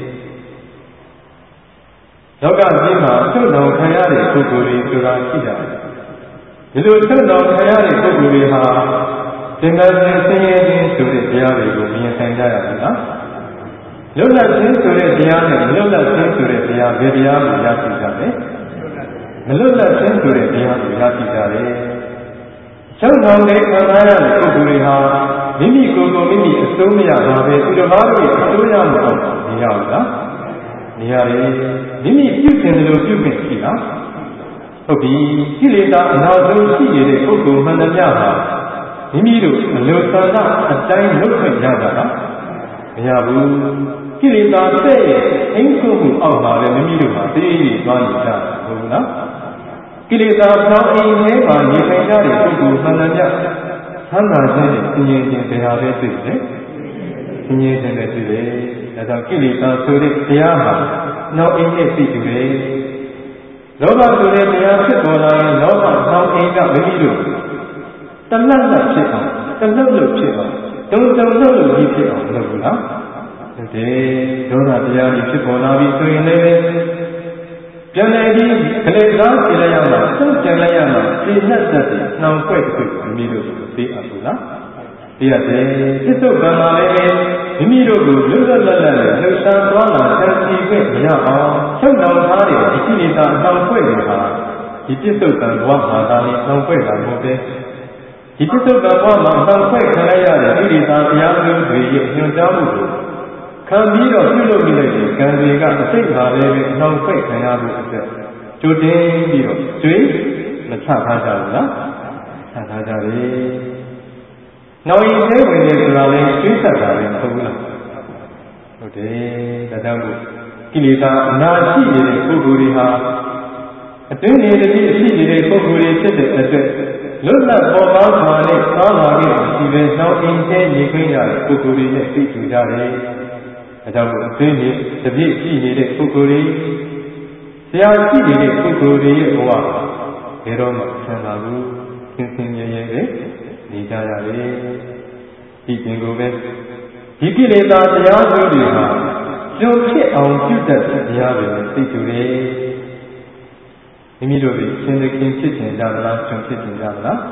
။လောကကြီးမှာသုတ်တော်ခံရတဲ့ပုဂ္ဂိုလ်တွေဆိုတာရှိတာ။ဒီလိုသုတ်တော်ခံရတဲ့ပုဂ္ဂိုလ်တွေဟာသင်္ကန်းခြင်းဆင်းရဲခြင်းဆိုတဲ့တရားတွေကိုမြင်ဆိုင်ကြရမှာလား။လွတ်လပ်ခြင်းဆိုတဲ့တရားနဲ့မလွတ်လပ်ခြင်းဆိုတဲ့တရားဘယ်တရားကိုရရှိကြလဲ။မလွတ်လပ်ခြင်းဆိုတဲ့တရားကိုရရှိကြတယ်။ချုပ်နှောင်တဲ့ခံစားရတဲ့ပုဂ္ဂိုလ်တွေဟာမိမိကိုယ်ကိုမိမိအစိုးမရပါပဲသူတစ်ပါးတို့ရဲ့အစိုးရမဟုတ်နေရဘူးလား။နေရတယ်မိမိပြုတင်တယ်လို့ပြုပြင်ရှိလားဟုတ်ပြီကိလေသာအနာဆုံးရှိနေတဲ့ပုဂ္ဂိုလ်မှန်သမျှဟာမိမိတို့အလိုဆန္ဒအတိုင်းလုပ်ခွင့်ရတာလားမရဘူးကိလေသာတဲ့အိမ်ကိုမှုအောက်မှာလည်းမိမိတို့ဟာတည်ရည်သွားနေကြဟုတ်ဘူးနော်ကိလေသာသောအိမ်ထဲမှာနေထိုင်ကြတဲ့ပုဂ္ဂိုလ်မှန်သမျှဆန္ဒခြင်းနဲ့ဆင်းရဲခြင်းတရားပဲတွေ့တယ်ဆင်းရဲခြင်းနဲ့တွေ့တယ်ဒါကြောင့်ကိလေသာဆိုတဲ့တရားဟာနောက်အိမ်နဲ့သိတူတယ်လောဘဆိုတဲ့တရားဖြစ်ပေါ်လာရင်လောဘသောအိမ်ကမိမိတို့တဏှတ်နဲ့ဖြစ်အောင်တဏှတ်လို့ဖြစ်အောင်တုံလို့ကြီးဖြစ်အောင်လုပ်ဘူးလားဟုတ်တယ်ဒေါသတရားကြီးဖြစ်ပေါ်လာပြီဆိုရင်လည်းပြန်နေပြီးခလေသားပြလိုက်ရမှာသုံးကြံလိုက်ရမှာပြည့်နှက်သက်ပြီးနှောင်ခွဲ့ခွေမိမိတို့ကိုသိအပ်ဘူးလားသိရတယ်ပြစ္ဆုတ်ကံမှာလည်းမိမိတို့ကိုလွတ်လွတ်လပ်လပ်နဲ့လှူရှားသွားလာဆန်းစီခွင့်မရအောင်ချုပ်နှောင်ထားတဲ့ဒီကိလေသာအနှောင်ခွဲ့တွေဟာဒီပြစ္ဆုတ်ကံဘဝမှာသာလျှင်နှောင်ခွဲ့တာမဟုတ်ပဲဒီပြစ္ဆုတ်ကံဘဝမှာနှောင်ခွဲ့ခံရတဲ့ကိလေသာတရားမျိုးတွေရဲ့ညွှန်ကြားမှုကိုခံပြီးတော့ပြုလုပ်နေတဲ့ကံတွေကအစိတ်ပါလည်းပဲနှောင်ခွဲ့ခံရဖို့အတွက်ကြိုတင်ပြီးတော့ကျွေးမချထားကြဘူးလားချထားကြတယ်နောက်ရင်သေးဝင်နေဆိုတာလည်းကျွေးဆက်တာလည်းမဟုတ်ဘူးလားဟုတ်တယ်ဒါကြောင့်ကိလေသာအနာရှိနေတဲ့ပုဂ္ဂိုလ်တွေဟာအတွင်းနေတည်းရှိနေတဲ့ပုဂ္ဂိုလ်တွေဖြစ်တဲ့အတွက်လွတ်လပ်ပေါ်ပေါင်းစွာနဲ့သာလာခဲ့ရှိတဲ့နောက်ရင်သေးနေခွင့်ရတဲ့ပုဂ္ဂိုလ်တွေနဲ့သိတူကြတယ်အဲကြောင့်အတွင်းနေတပြည့်ရှိနေတဲ့ပုဂ္ဂိုလ်တွေဆရာရှိနေတဲ့ပုဂ္ဂိုလ်တွေရဲ့ဘဝဘယ်တော့မှဆန္ဒဘူးသင်္ဆင်းရဲရဲပဲနေကြရတယ်ဒီပြင်ကိုပဲဒီကိလေသာတရားစုတွေဟာကျွတ်ဖြစ်အောင်ပြုတတ်တဲ့တရားတွေနဲ့သိတူတယ်မိမိတို့ဒီရှင်သခင်ဖြစ်ခြင်းကြမလားကျွတ်ဖြစ်ခြင်းကြမလား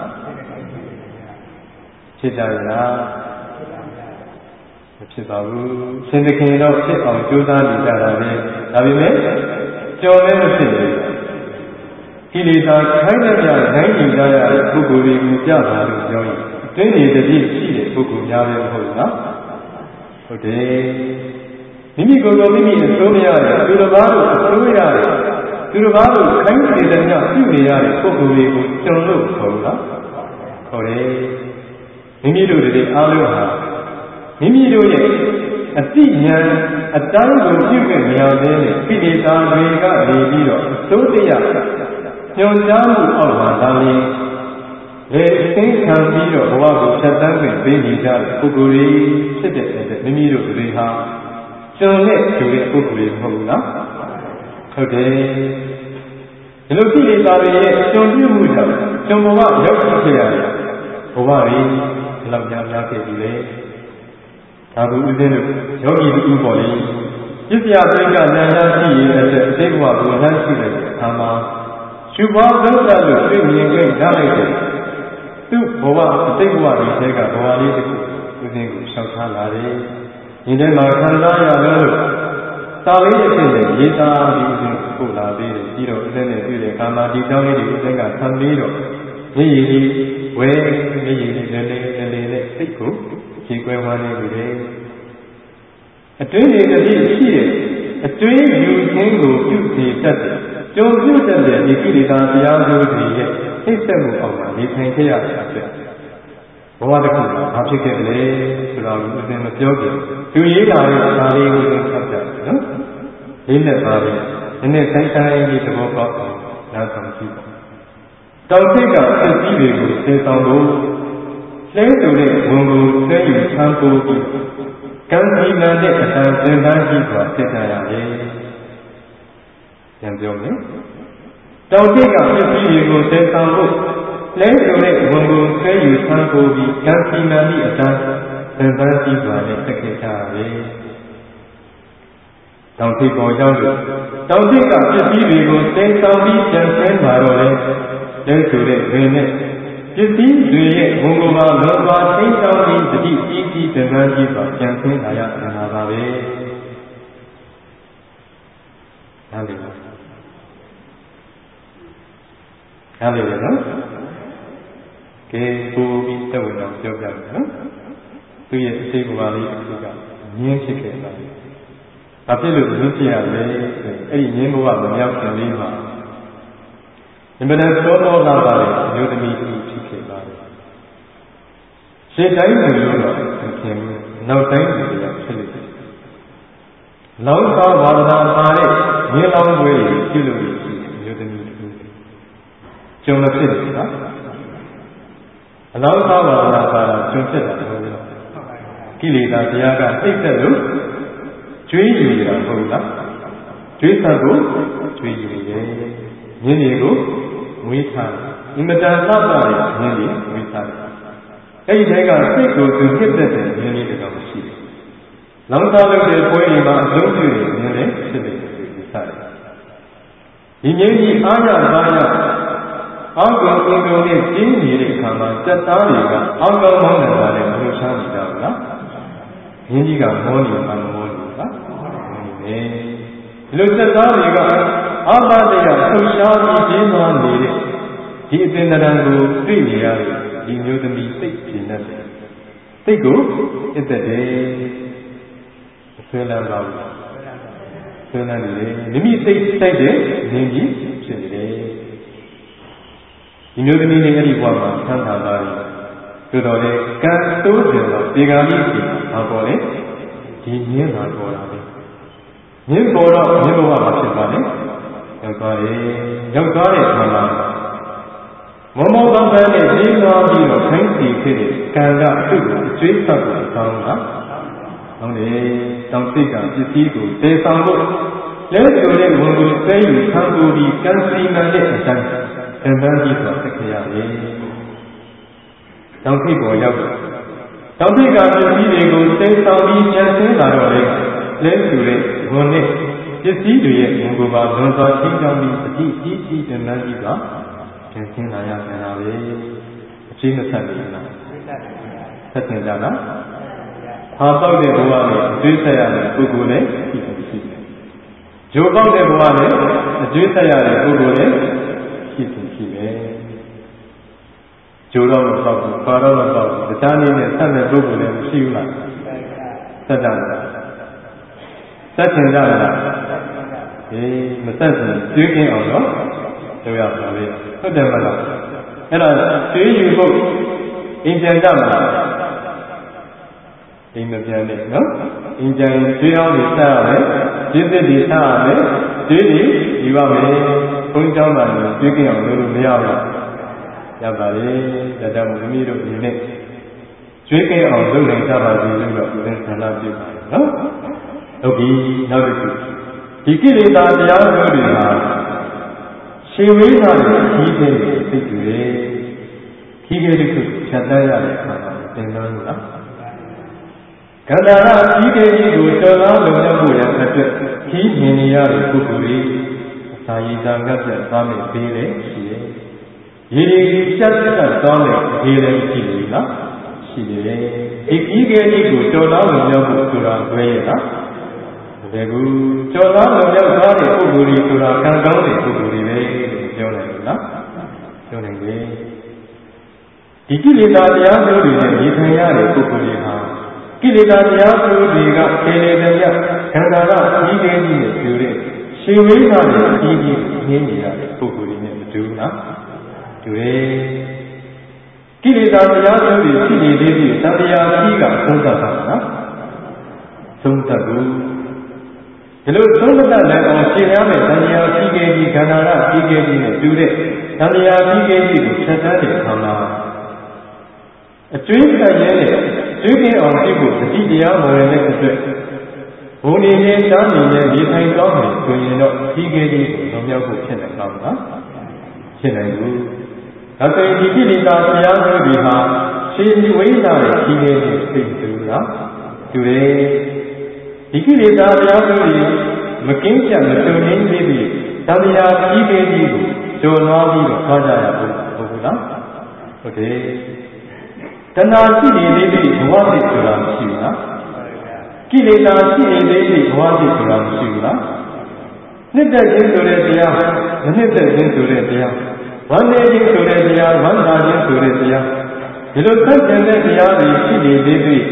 ဖြစ်ကြရလားမဖြစ်ပါဘူးရှင်သခင်တော့ဖြစ်အောင်ကြိုးစားနေကြတာပဲဒါပေမဲ့ကြော်လည်းမဖြစ်ဘူးကိလေသာခိုင်းတဲ့ကြနိုင်ကြရတဲ့ပုဂ္ဂိုလ်တွေကိုကြပါလို့ပြောရင်အတွင်းနေတည်းရှိတဲ့ပုဂ္ဂိုလ်များပဲမဟုတ်ဘူးနော်ဟုတ်တယ်မိမိကိုယ်ကိုမိမိအစိုးမရတယ်သူတစ်ပါးတို့အစိုးရတယ်သူတစ်ပါးတို့ခိုင်းနေတဲ့ညပြုနေရတဲ့ပုဂ္ဂိုလ်တွေကိုကြုံလို့ခေါ်ဘူးနော်ခေါ်တယ်မိမိတို့တွေအားလုံးဟာမိမိတို့ရဲ့အတိညာအတိုင်းကိုပြုခဲ့မရသေးတဲ့ကိလေသာတွေကနေပြီးတော့အစိုးတရားညွန်ကြားမှုအောက်မှာသာလျှင်လေအသိခံပြီးတော့ဘဝကိုဖြတ်သန်းခွင့်ပေးနေကြတဲ့ပုဂ္ဂိုလ်တွေဖြစ်တဲ့အတွက်မိမိတို့တွေဟာကျွန်နဲ့တူတဲ့ပုဂ္ဂိုလ်တွေမဟုတ်ဘူးနော်ဟုတ်တယ်ဒီလိုကိလေသာတွေရဲ့ကျွန်ပြုမှုကြောင့်ကျွန်ဘဝရောက်ဖြစ်ရတယ်ဘဝတွေဒီလောက်များခဲ့ပြီလေဒါကဥစဉ်လို့ယောဂီတူပေါ်လေပြည့်ပြပိဋကဉာဏ်ရရှိရတဲ့အသိဘဝကိုလမ်းရှိတဲ့အခါမှာရှုပွားသုံးသပ်လို့သိမြင်ခဲ့ရလိုက်တဲ့သူ့ဘဝအသိဘဝတွေထဲကဘဝလေးတစ်ခုဥစဉ်ကိုရှောက်ထားလာတယ်။ဒီထဲမှာခံစားရလို့သာလေးတစ်ဖြစ်နဲ့ရေးသားပြီးဥစဉ်ပို့လာသေးတယ်။ပြီးတော့ဥစဉ်နဲ့တွေ့တဲ့ကာမဒီတောင်းလေးတွေဥစဉ်ကဆံပြီးတော့မျက်ရည်ကြီးဝဲမျက်ရည်ကြီးလည်းနဲ့စိတ်ကိုခြေကွဲဝမ်းနေပြီလေအတွင်းနေတည်းရှိတဲ့အတွင်းယူခြင်းကိုပြုစေတတ်တယ်ကြုံပြုတတ်တဲ့ဒီကိလေသာတရားတို့တွေရဲ့သိသက်မှုအောက်မှာနေထိုင်ခဲ့ရတဲ့အတွက်ဘဝတစ်ခုမှာဘာဖြစ်ခဲ့လဲဆိုတော့ဥစဉ်မပြောခင်သူရေးလာတဲ့ဒါလေးကိုသတ်ပြတယ်နော်လေးနဲ့ပါလေဒီနေ့ဆိုင်လေးသဘောပေါက်အောင်နားဆောင်ကြည့်ပါတောင်ထိပ်ကဆက်စည်းတွေကိုသိဆောင်လို့လဲဆိုတဲ့ဝန်ကိုသိယူချမ်းပိုးပြီးကံဒီနာနဲ့အတန်သင်္ကန်းကြီးစွာဖြစ်ကြရတယ်။ပြန်ပြောမယ်။တောင်ထိပ်ကဆက်စည်းတွေကိုသိဆောင်လို့လဲဆိုတဲ့ဝန်ကိုသိယူချမ်းပိုးပြီးကံဒီနာနဲ့အတန်သင်္ကန်းကြီးစွာနဲ့ဖြစ်ခဲ့ကြရတယ်။တောင်ထိပ်ပေါ်ရောက်လို့တောင်ထိပ်ကဆက်စည်းတွေကိုသိဆောင်ပြီးပြန်ဆင်းလာတော့လဲဆိုတဲ့ဝင်နဲ့ပစ္စည်းတွေရဲ့ဝန်ကိုယ်မှာလောဘထိန်းချောင်းပြီးတတိကြီးကြီးတန်းကြီးစွာပြန်ဆင်းလာရတာပါပဲ။နားလည်လား။နားလည်တယ်နော်။ကဲပို့ပြီးတဝက်တော့ပြောပြမယ်နော်။သူရဲ့အသေးဘဝလေးတစ်ခုကငင်းဖြစ်ခဲ့တာ။ဘာဖြစ်လို့လူဖြစ်ရလဲအဲ့ဒီငင်းဘဝမမြောက်ခင်လေးမှာအင်မတန်သောသောကားပါလေအမျိုးသမီးကြီးဖြစ်ခဲ့ပါတယ်ရှေ့တိုင်းလူလို့တော့မခင်ဘူးနောက်တိုင်းလူတွေကဖြစ်လိမ့်မယ်လောကဝါဒနာပါတဲ့ငင်းလောင်းွယ်ပြုလို့ရှိတယ်အမျိုးသမီးတို့ကျုံမဖြစ်ဘူးနော်အလောကဝါဒနာပါတာကျုံဖြစ်တာမဟုတ်ဘူးကိလေသာတရားကသိတဲ့လို့ကျွေးယူနေတာမဟုတ်လားကျွေးဆက်ကိုကျွေးယူနေတယ်ညင်းတွေကိုမွေးထားတယ်အင်မတန်လှပတဲ့ညင်းတွေမွေးထားတယ်အဲ့ဒီတဲကစိတ်ကိုသူဖြစ်တဲ့ညင်းလေးတကောင်ရှိတယ်လောင်စားလို့တဲ့ပွဲတွေမှာအလုံးပြုနေညင်းလေးဖြစ်နေတယ်သူယူထားတယ်ဒီညင်းကြီးအားရပါရအောက်ကောင်အင်ကုန်နဲ့ကျင်းနေတဲ့အခါမှာစက်သားတွေကအောက်ကောင်မောင်းနေတာနဲ့မလို့ရှားနေကြဘူးလားညင်းကြီးကမောနေမှမောနေတာဒီလိုစက်သားတွေကအာမတရားလှုပ်ရှားပြီးကျင်းသွားနေတဲ့ဒီအသင်္ဍာန်ကိုသိနေရတဲ့ဒီမျိုးသမီးစိတ်ပြင်းတဲ့စိတ်ကိုအစ်သက်တယ်ဆွေးလန်းပါဘူးဆွေးလန်းနေတယ်မိမိစိတ်တိုက်တဲ့ဉာဏ်ကြီးဖြစ်နေတယ်ဒီမျိုးသမီးတွေအဲ့ဒီဘဝမှာဆန်းသာသွားတယ်သို့တော်လည်းကံတိုးတယ်တော့ဒီကံကြီးဖြစ်တာပေါ်လေဒီဉာဏ်မှာပေါ်လာတယ်မြင့်ပေါ်တော့မြင့်ဘဝမှာဖြစ်သွားတယ်ရောက်သွားတယ်ရောက်သွားတဲ့အခါမှာမုံမောကောင်းတဲ့ကြီးသွားပြီးတော့ခိုင်းစီဖြစ်တဲ့ကံကသူ့ကိုအကျွေးဆက်ဖို့ကောင်းတာဟုတ်တယ်တောင်စိတ်ကပစ္စည်းကိုတည်ဆောင်ဖို့လဲဆိုတဲ့ဝန်ကိုသိယူဆံကိုပြီးကံစီမံတဲ့အတိုင်းအမှန်ကြီးဆိုသက်ခရတယ်တောင်စိတ်ပေါ်ရောက်တောင်စိတ်ကပစ္စည်းတွေကိုတည်ဆောင်ပြီးကျန်ဆင်းလာတော့လေလဲဆိုတဲ့ဝန်နဲ့ပစ္စည်းတွေရဲ့ဝန်ကိုပါလွန်စွာချင်းချောင်းပြီးအတိအကျအမှန်ကြီးကကျန်ဆင်းလာရပြန်တာပဲအချင်းမဆက်ဘူးလားဆက်တင်ကြလားဟာပေါက်တဲ့ဘဝနဲ့အကျွေးဆက်ရတဲ့ပုဂ္ဂိုလ်နဲ့ရှိတယ်ရှိတယ်ဂျိုပေါက်တဲ့ဘဝနဲ့အကျွေးဆက်ရတဲ့ပုဂ္ဂိုလ်နဲ့ရှိတယ်ရှိတယ်ဂျိုတော့မပေါက်ဘူးပါတော့မပေါက်ဘူးတခြားနည်းနဲ့ဆက်တဲ့ပုဂ္ဂိုလ်လည်းမရှိဘူးလားဆက်ကြလားဆက်တင်ကြလားမဆက်ရင်ကျွေးကင်းအောင်တော့လုပ်ရပါလေဟုတ်တယ်မလားအဲ့တော့ကျွေးယူဖို့အင်ပြန်ကြမလားအိမ်မပြန်နဲ့နော်အင်ပြန်ကျွေးအောင်နေဆက်ရမယ်ကျွေးသစ်တွေဆက်ရမယ်ကျွေးတွေယူရမယ်ဘုန်းကြီးကျောင်းသားတွေကျွေးကင်းအောင်လုပ်လို့မရဘူးရပါလေဒါကြောင့်မိမိတို့ဒီနေ့ကျွေးကင်းအောင်လုပ်နိုင်ကြပါစေလို့တော့ဦးဇင်းဆန္ဒပြုပါတယ်နော်ဟုတ်ပြီနောက်တစ်ခုဒီကိလေသာတရားတွေဟာရှင်ဝိသရဲ့ကြီးတဲ့စိတ်တွေကြီးတဲ့တစ်ခုဖြတ်တန်းရတဲ့အခါမှာသင်္ကန်းလို့လားကန္တာရကြီးတဲ့ကြီးကိုတော်တော်လုံလောက်ဖို့ရအတွက်ကြီးမြင်နေရတဲ့ပုဂ္ဂိုလ်တွေအစာရည်တန်ကပ်ပြတ်သွားမယ်ပေးလေရှိတယ်ရည်ရည်ပြတ်ပြတ်သွားမယ်ပေးလေရှိတယ်နော်ရှိတယ်ဒီကြီးတဲ့ကြီးကိုတော်တော်လုံလောက်ဖို့ဆိုတာတွဲရတာဒီကူကျော်သားလုံရောက်သွားတဲ့ပုဂ္ဂိုလ်တွေဆိုတာကံကောင်းတဲ့ပုဂ္ဂိုလ်တွေပဲလို့ပြောနိုင်လို့လားပြောနိုင်တယ်ဒီကိလေသာတရားမျိုးတွေနဲ့ညီခံရတဲ့ပုဂ္ဂိုလ်တွေဟာကိလေသာတရားမျိုးတွေကခေလေတည်းကခန္ဓာကကြီးကြီးနဲ့တူတဲ့ရှင်ဝိသနဲ့ကြီးကြီးငင်းနေရတဲ့ပုဂ္ဂိုလ်တွေနဲ့မတူဘူးလားတူတယ်ကိလေသာတရားမျိုးတွေရှိနေသေးပြီးသံဃာကြီးကသုံးသပ်တာနော်သုံးသပ်ဘူးဒီလိုသုံးသပ်နိုင်အောင်ရှင်းရမယ်သံဃာကြီးကြီးခန္ဓာရကြီးကြီးနဲ့တူတဲ့သံဃာကြီးကြီးကိုဖြတ်တန်းတဲ့အခါမှာအကျွေးဆက်ရဲနဲ့ကျွေးကင်းအောင်ပြုဖို့တတိတရားမဝင်တဲ့အတွက်ဘုံနေနဲ့တားနေနဲ့ဒီထိုင်ကောင်းတယ်ဆိုရင်တော့ကြီးကြီးကိုလွန်မြောက်ဖို့ဖြစ်နိုင်တော့လားဖြစ်နိုင်ဘူးဒါဆိုရင်ဒီကိလေသာတရားမျိုးတွေဟာရှင်ဝိသရဲ့ကြီးကြီးနဲ့သိတူလားတူတယ်ဒီကိလေသာတရားမျိုးတွေမကင်းကြမစုံရင်းသေးပြီးသံဃာကြီးကြီးကိုကျော်လွှားပြီးတော့သွားကြရဘူးဟုတ်ဘူးလားဟုတ်တယ်တဏှာရှိနေသေးပြီးဘဝစိတ်ဆိုတာမရှိဘူးလားကိလေသာရှိနေသေးပြီးဘဝစိတ်ဆိုတာမရှိဘူးလားနှစ်သက်ခြင်းဆိုတဲ့တရားမနှစ်သက်ခြင်းဆိုတဲ့တရားဝမ်းနည်းခြင်းဆိုတဲ့တရားဝမ်းသာခြင်းဆိုတဲ့တရားဒီလိုသက်ကျင်တဲ့တရားတွေရှိနေသေးပြီး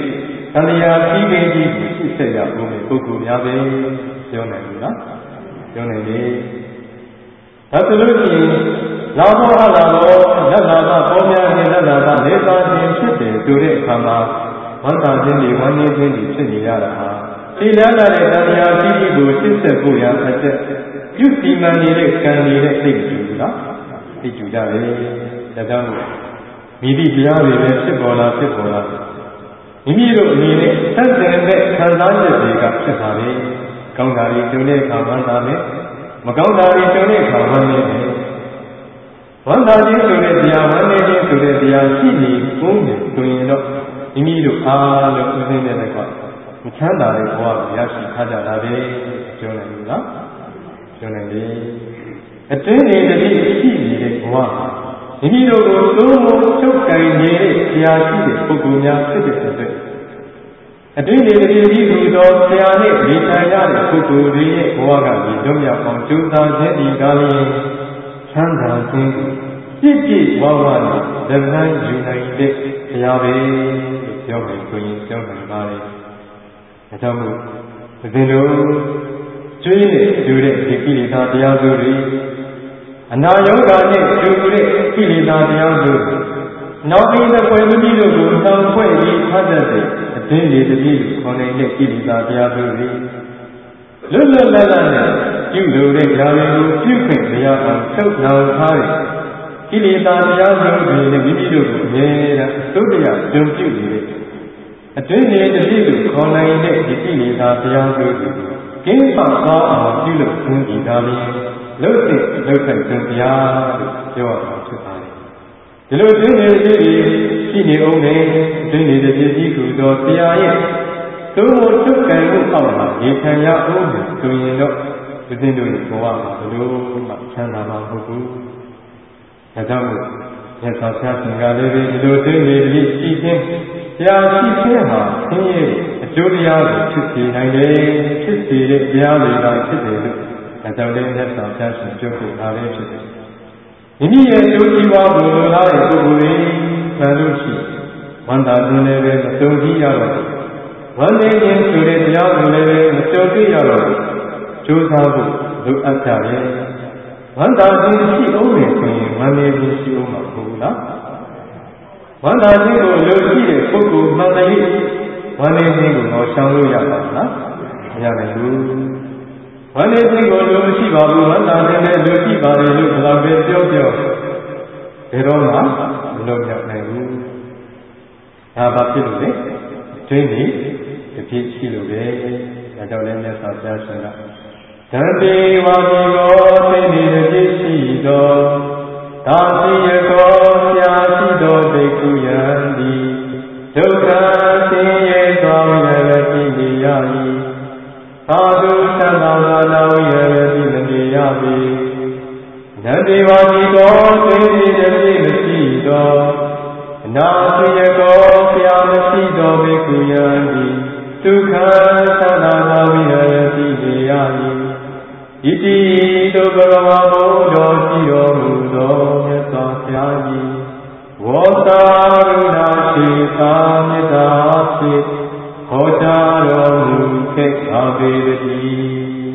သံဃာကြီးကြီးကိုရှစ်ဆက်ရဖို့ပုဂ္ဂိုလ်များပဲပြောနိုင်ဘူးလားပြောနိုင်တယ်ဒါဆိုလို့ရှိရင်လာတော့အလာတော့လက်လာတာပေါများခြင်းလက်လာတာလေးစားခြင်းဖြစ်တယ်ဆိုတဲ့အခါမှာဝမ်းသာခြင်းတွေဝမ်းနည်းခြင်းတွေဖြစ်နေရတာဟာဒီလမ်းလာတဲ့သံဃာကြီးကြီးကိုရှစ်ဆက်ဖို့ရအသက်ပြုစီမံနေတဲ့ကံနေတဲ့သိတူဘူးလားသိတူကြတယ်ဒါကြောင့်မိသည့်တရားတွေလည်းဖြစ်ပေါ်လာမိမိတို့အနေနဲ့သတ်တဲ့ခံစားချက်တွေကဖြစ်ပါလေကောင်းတာတွေကြုံတဲ့အခါဝမ်းသာမယ်မကောင်းတာတွေကြုံတဲ့အခါဝမ်းနည်းတယ်ဝမ်းသာခြင်းဆိုတဲ့တရားဝမ်းနည်းခြင်းဆိုတဲ့တရားရှိနေပုံနဲ့ဆိုရင်တော့မိမိတို့အားလုံးဥသိတဲ့ကွာမချမ်းသာတဲ့ဘဝကိုရရှိထားကြတာပဲပြောနိုင်ဘူးလားပြောနိုင်တယ်အတွင်းနေတည်းရှိနေတဲ့ဘဝမိမိတို့ကိုသုံးဖို့ချုပ်ကင်နေတဲ့တရားရှိတဲ့ပုဂ္ဂိုလ်များဖြစ်တဲ့အတွက်အတွင်းနေတည်းကြီးဟူသောဆရာနှင့်ဒီဆိုင်ရတဲ့ပုဂ္ဂိုလ်တွေရဲ့ဘဝကနေလွတ်မြောက်အောင်ကြိုးစားခြင်းဒီကားလျင်ချမ်းသာခြင်းပြည့်ပြည့်ဝဝနဲ့တပန်းယူနိုင်တဲ့တရားပဲပြောမယ်ဆိုရင်ပြောနိုင်ပါလေ။ဒါကြောင့်မို့ဦးဇင်းတို့ကျွေးနဲ့တူတဲ့ဒီကိလေသာတရားစုတွေအနာယောဂနဲ့တူတဲ့ကိလေသာတရားစုနောက်ပြီးတဲ့ပွဲမိမိတို့ကိုတောင်းဖွဲ့ပြီးဖတ်တတ်တဲ့အတင်းလေးတည်းကိုခေါ်နေတဲ့ကိလေသာတရားစုတွေလွတ်လွတ်လပ်လပ်နဲ့ပြုလို့တဲ့ဓာရီကိုပြုခွင့်မရအောင်ထုတ်နှောင်ထားတဲ့ကိလေသာတရားစုတွေနဲ့မိမိတို့ကိုအမြဲတမ်းသုတ္တရာကြုံပြုနေတဲ့အတွင်းနေတည်းကိုခေါ်နိုင်တဲ့ဒီကိလေသာတရားစုတွေကိုကင်းဆောင်သွားအောင်ပြုလုပ်ခြင်းဒီကားလေးလုတ်တဲ့လုတ်တဲ့တရားလို့ပြောရမှာဖြစ်ပါတယ်ဒီလိုအတွင်းနေတည်းရှိနေအောင်နဲ့အတွင်းနေတည်းကြီးကိုသောတရားရဲ့သို့မဟုတ်ထုတ်ကံမှုအောက်မှာရေခံရအောင်ဆိုရင်တော့ဦးဇင်းတို့ရဲ့ဘဝမှာဘလို့မှချမ်းသာမှာမဟုတ်ဘူး။ဒါကြောင့်မြတ်စွာဘုရားရှင်ကလည်းဒီလိုသိနေပြီးရှိခြင်းတရားရှိခြင်းဟာဆင်းရဲအကျိုးတရားကိုဖြစ်စေနိုင်တယ်ဖြစ်စေတဲ့တရားတွေကဖြစ်တယ်လို့ဒါကြောင့်လည်းမြတ်စွာဘုရားရှင်ပြောပြထားတယ်ဖြစ်တယ်။မိမိရဲ့အကျိုးစီးပွားကိုလိုလားတဲ့ပုဂ္ဂိုလ်တွေမှန်လို့ရှိဝန္တာခြင်းလည်းပဲမတုံ့ပြီးရတော့ဝန္တေခြင်းဆိုတဲ့တရားကိုလည်းမကြုံတွေ့ရတော့ကြိုးစားဖို့လိုအပ်ကြတယ်။ဝန္တာခြင်းရှိအောင်မယ်ဆိုရင်ဝန္တေခြင်းရှိအောင်မှာမဟုတ်ဘူးလား။ဝန္တာခြင်းကိုလိုရှိတဲ့ပုဂ္ဂိုလ်မှန်တယ်ဝန္တေခြင်းကိုတော့ရှောင်လို့ရပါ့မလား။မရနိုင်ဘူး။ဝန္တေခြင်းကိုလိုရှိပါဘူးဝန္တာခြင်းလည်းလိုရှိပါတယ်လို့ဘယ်တော့ပဲပြောဘယ်တော့မှမလုပ်ရနိုင်ဘူး။ဒါဘာဖြစ်လို့လဲ။တွင်းနေတပြည့်ရှိလို့ပဲဒါကြောင့်လည်းမြတ်စွာဘုရားရှင်ကဓမ္မေဝါဒီကိုသိနေတပြည့်ရှိသောသာသိယကောဆရာရှိသောဘိက္ခုယံဒီဒုက္ခဆင်းရဲသောရတိနေရ၏သာဓုသံဃာနာဝရတိမနေရပေဓမ္မေဝါဒီကိုသိနေတပြည့်မရှိသောအနာသိယကောဆရာမရှိသောဘိက္ခုယံဒီဒုက္ခသန္တာနာဝိရတိနေရ၏ဣတိတုဘဂဝါဘုဒ္ဓောရှိတော်မူသောမြတ်စွာဘုရားကြီးဝေါတာရုဏာရှိသာမေတ္တာဖြင့်ဟောကြားတော်မူခဲ့ပါပေတည်း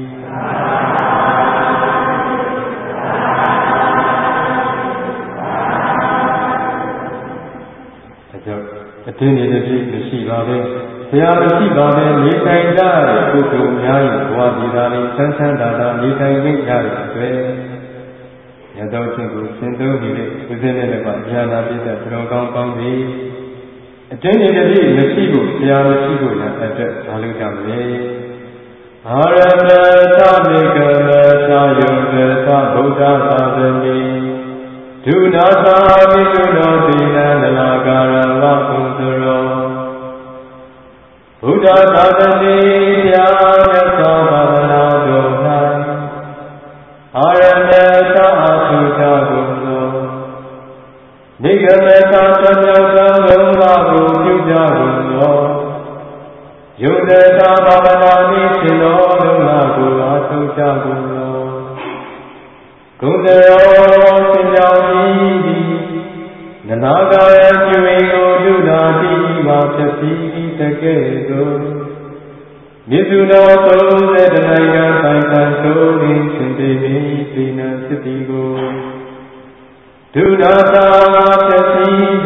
အတင်းနေတဲ့ပြည့်မရှိပါပဲဆရာမရှိပါပဲနေထိုင်ကြတဲ့ပုဂ္ဂိုလ်များရဲ့ဘဝဒီသာလေးဆန်းဆန်းသာသာနေထိုင်ကြရတဲ့အတွက်ရသောချင်းကိုရှင်းသုံးနေတဲ့ဦးဇင်းနဲ့လည်းပါဉာဏ်ပြည့်တဲ့တော်ကောင်းကောင်းပြီးအတင်းနေတဲ့ပြည့်မရှိဖို့ဆရာမရှိဖို့ရအတွက်မလုပ်ကြမလဲအာရတသမေကမသာယုံသသဗုဒ္ဓသာသနေဒုနာသာမိတုနောတိနန္ဒလာကာရဝကုသရောဘုရားသာသနေတရားမြတ်စွာဘာဝနာတော်၌အာရမေသာအထုတာကုန်သောနိဂမေသာတမြောက်သောလုံးပါကိုပြုကြကုန်သောယုံတေသာဘာဝနာနည်းရှင်သောလုံးပါကိုအားထုတ်ကြကုန်သောကုသရောရှင်ကြောင့်ဤနနာကာယကျွေကိုဒုနာတိမှာဖြစ်ပြီးတ Kedo Misuno so that the Naga Saitan so in Sindini Sina Sitigo Do not have to see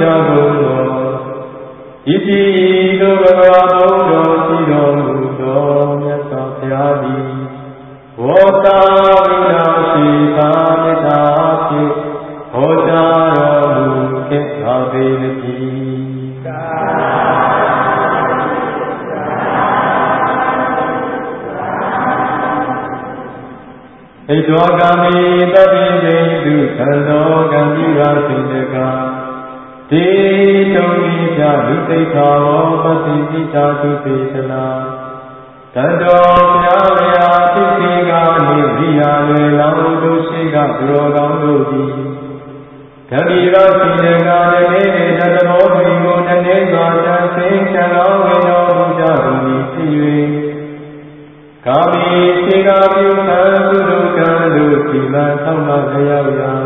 Jago Iti do Bhagavado Sido Mudo Yasa Pyadi Vota Vina Shita Yata Hojaro Muke Avinati Edwagami Tabi Du Sando Gandira Sindaka Te Tomi Jaluteita Pati Jatu Petana Tando Pyaya Tisiga Nivya Laudu Shiga Drogamudi Gandira Sindaka Nene Tadamodi Monaneva Jasin Shalawino Jaguni Siwe Kami Siga Pyuka Suduka Lukila Sama Gaya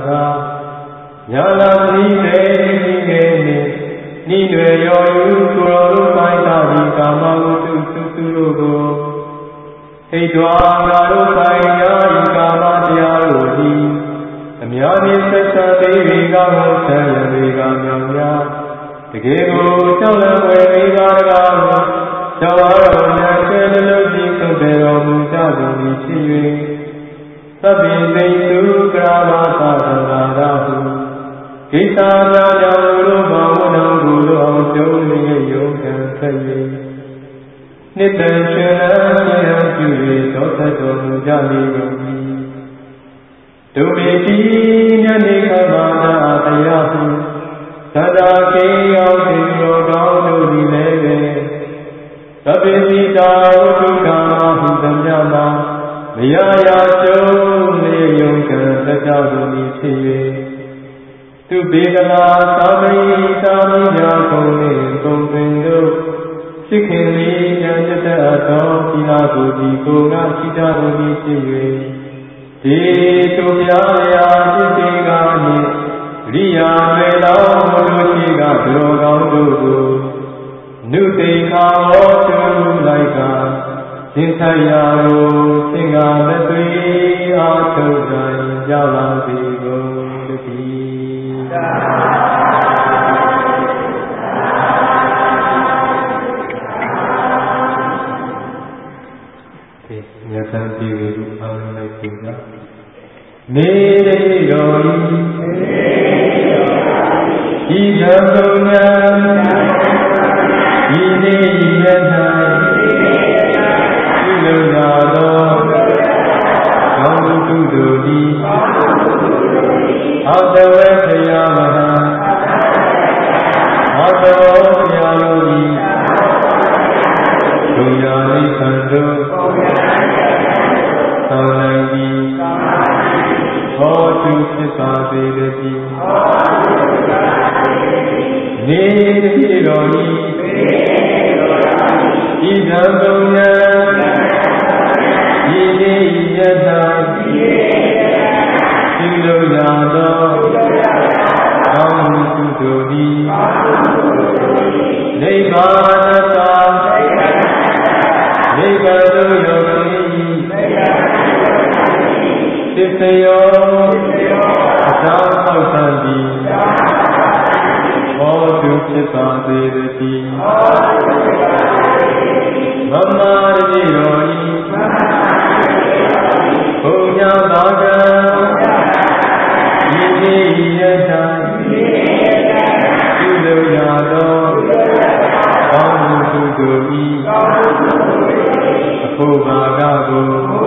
Yada Yala Nide Nide Nidwe Yoyu Kuro Saita Kama Utu Susurugo Heidwa Naru Kaya Kama Tiarudi Amyami Sasa Devi Gama Saya Vega Nyamya Tegego Chala Vega Gama Chavaro Nyakelu Pero Mujadu Chiwe Sabi Veitu Grava Sadarahu Kita Jaya Guru Bhavana Guru Aujoli Yoga Kaye Nitashana Chiwe Sotato Mujali Yogi Tumiti Nyanika Mada Atayahu Sadaki Yauti Yoga Leve Sabisita Utukama Hudamyama Mayaya Chome Yunka Sajaduni Chive Tu Bidala Sami Samiya Kone Kumpindo Sikini Yanjata Ato Sila Budi Koga Chidabuni Chive Te Tupyaya Chitigani Riya Mela Mulushiga Drogam Dudu Nuti Kamo Laika Sintayaro Singa Latri Atodai Jala Vigo Lati Nyatan Tiviru Alamai Puja Nere Roi Ida Ini Yadai Ilodado Kamu Tudodi Adawatayamaha Adawatayalodi Tuyani Sando Saunandi Hotu Sisadeti Nirhironi Idambunya Ine Yada Silo Yada Kamu Tudodi Nevanata Nevado Yogi Sisayo Asam Sandi Hotu Sisadeti Mama Rironi Punya Baga Ine Yada Silo Yada Kamu Tudodi Apo Bagago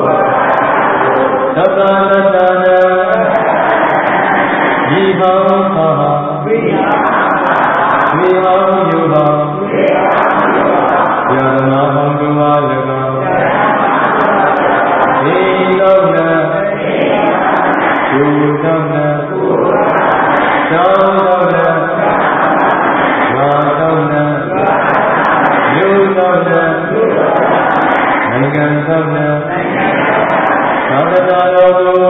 Sabanatana Viham Paha Viham Yuha Yadamaham Guvalaga Elovna Yudamna Chaudamna Vadamna Yudamna Nangandamna Sadanarogo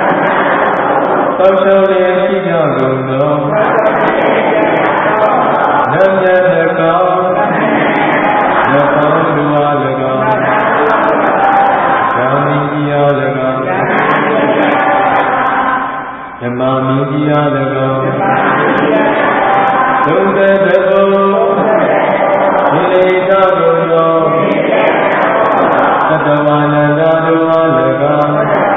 Sausale Shijagono Nandanaka ဓမ္မမင်းကြီးအား၎င်းသုံးသက်တဘုံဒီလေသာကုန်သောသတ္တဝါနန္ဒတို့အား၎င်း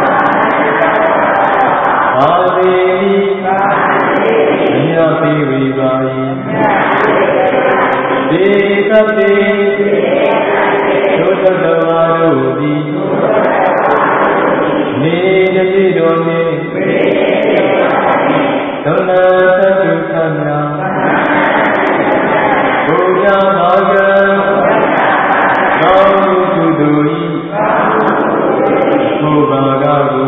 အာသေမိအမြတ်ပေးဝေပါ၏ဒေသတိဒုသတ္တဝါတို့သည်နေတတိတော်နှင့်သုဏသတ္တုခန္ဓာဘုရားဘာကံကောင်းမှုကုသိုလ်ဤဘုဘာက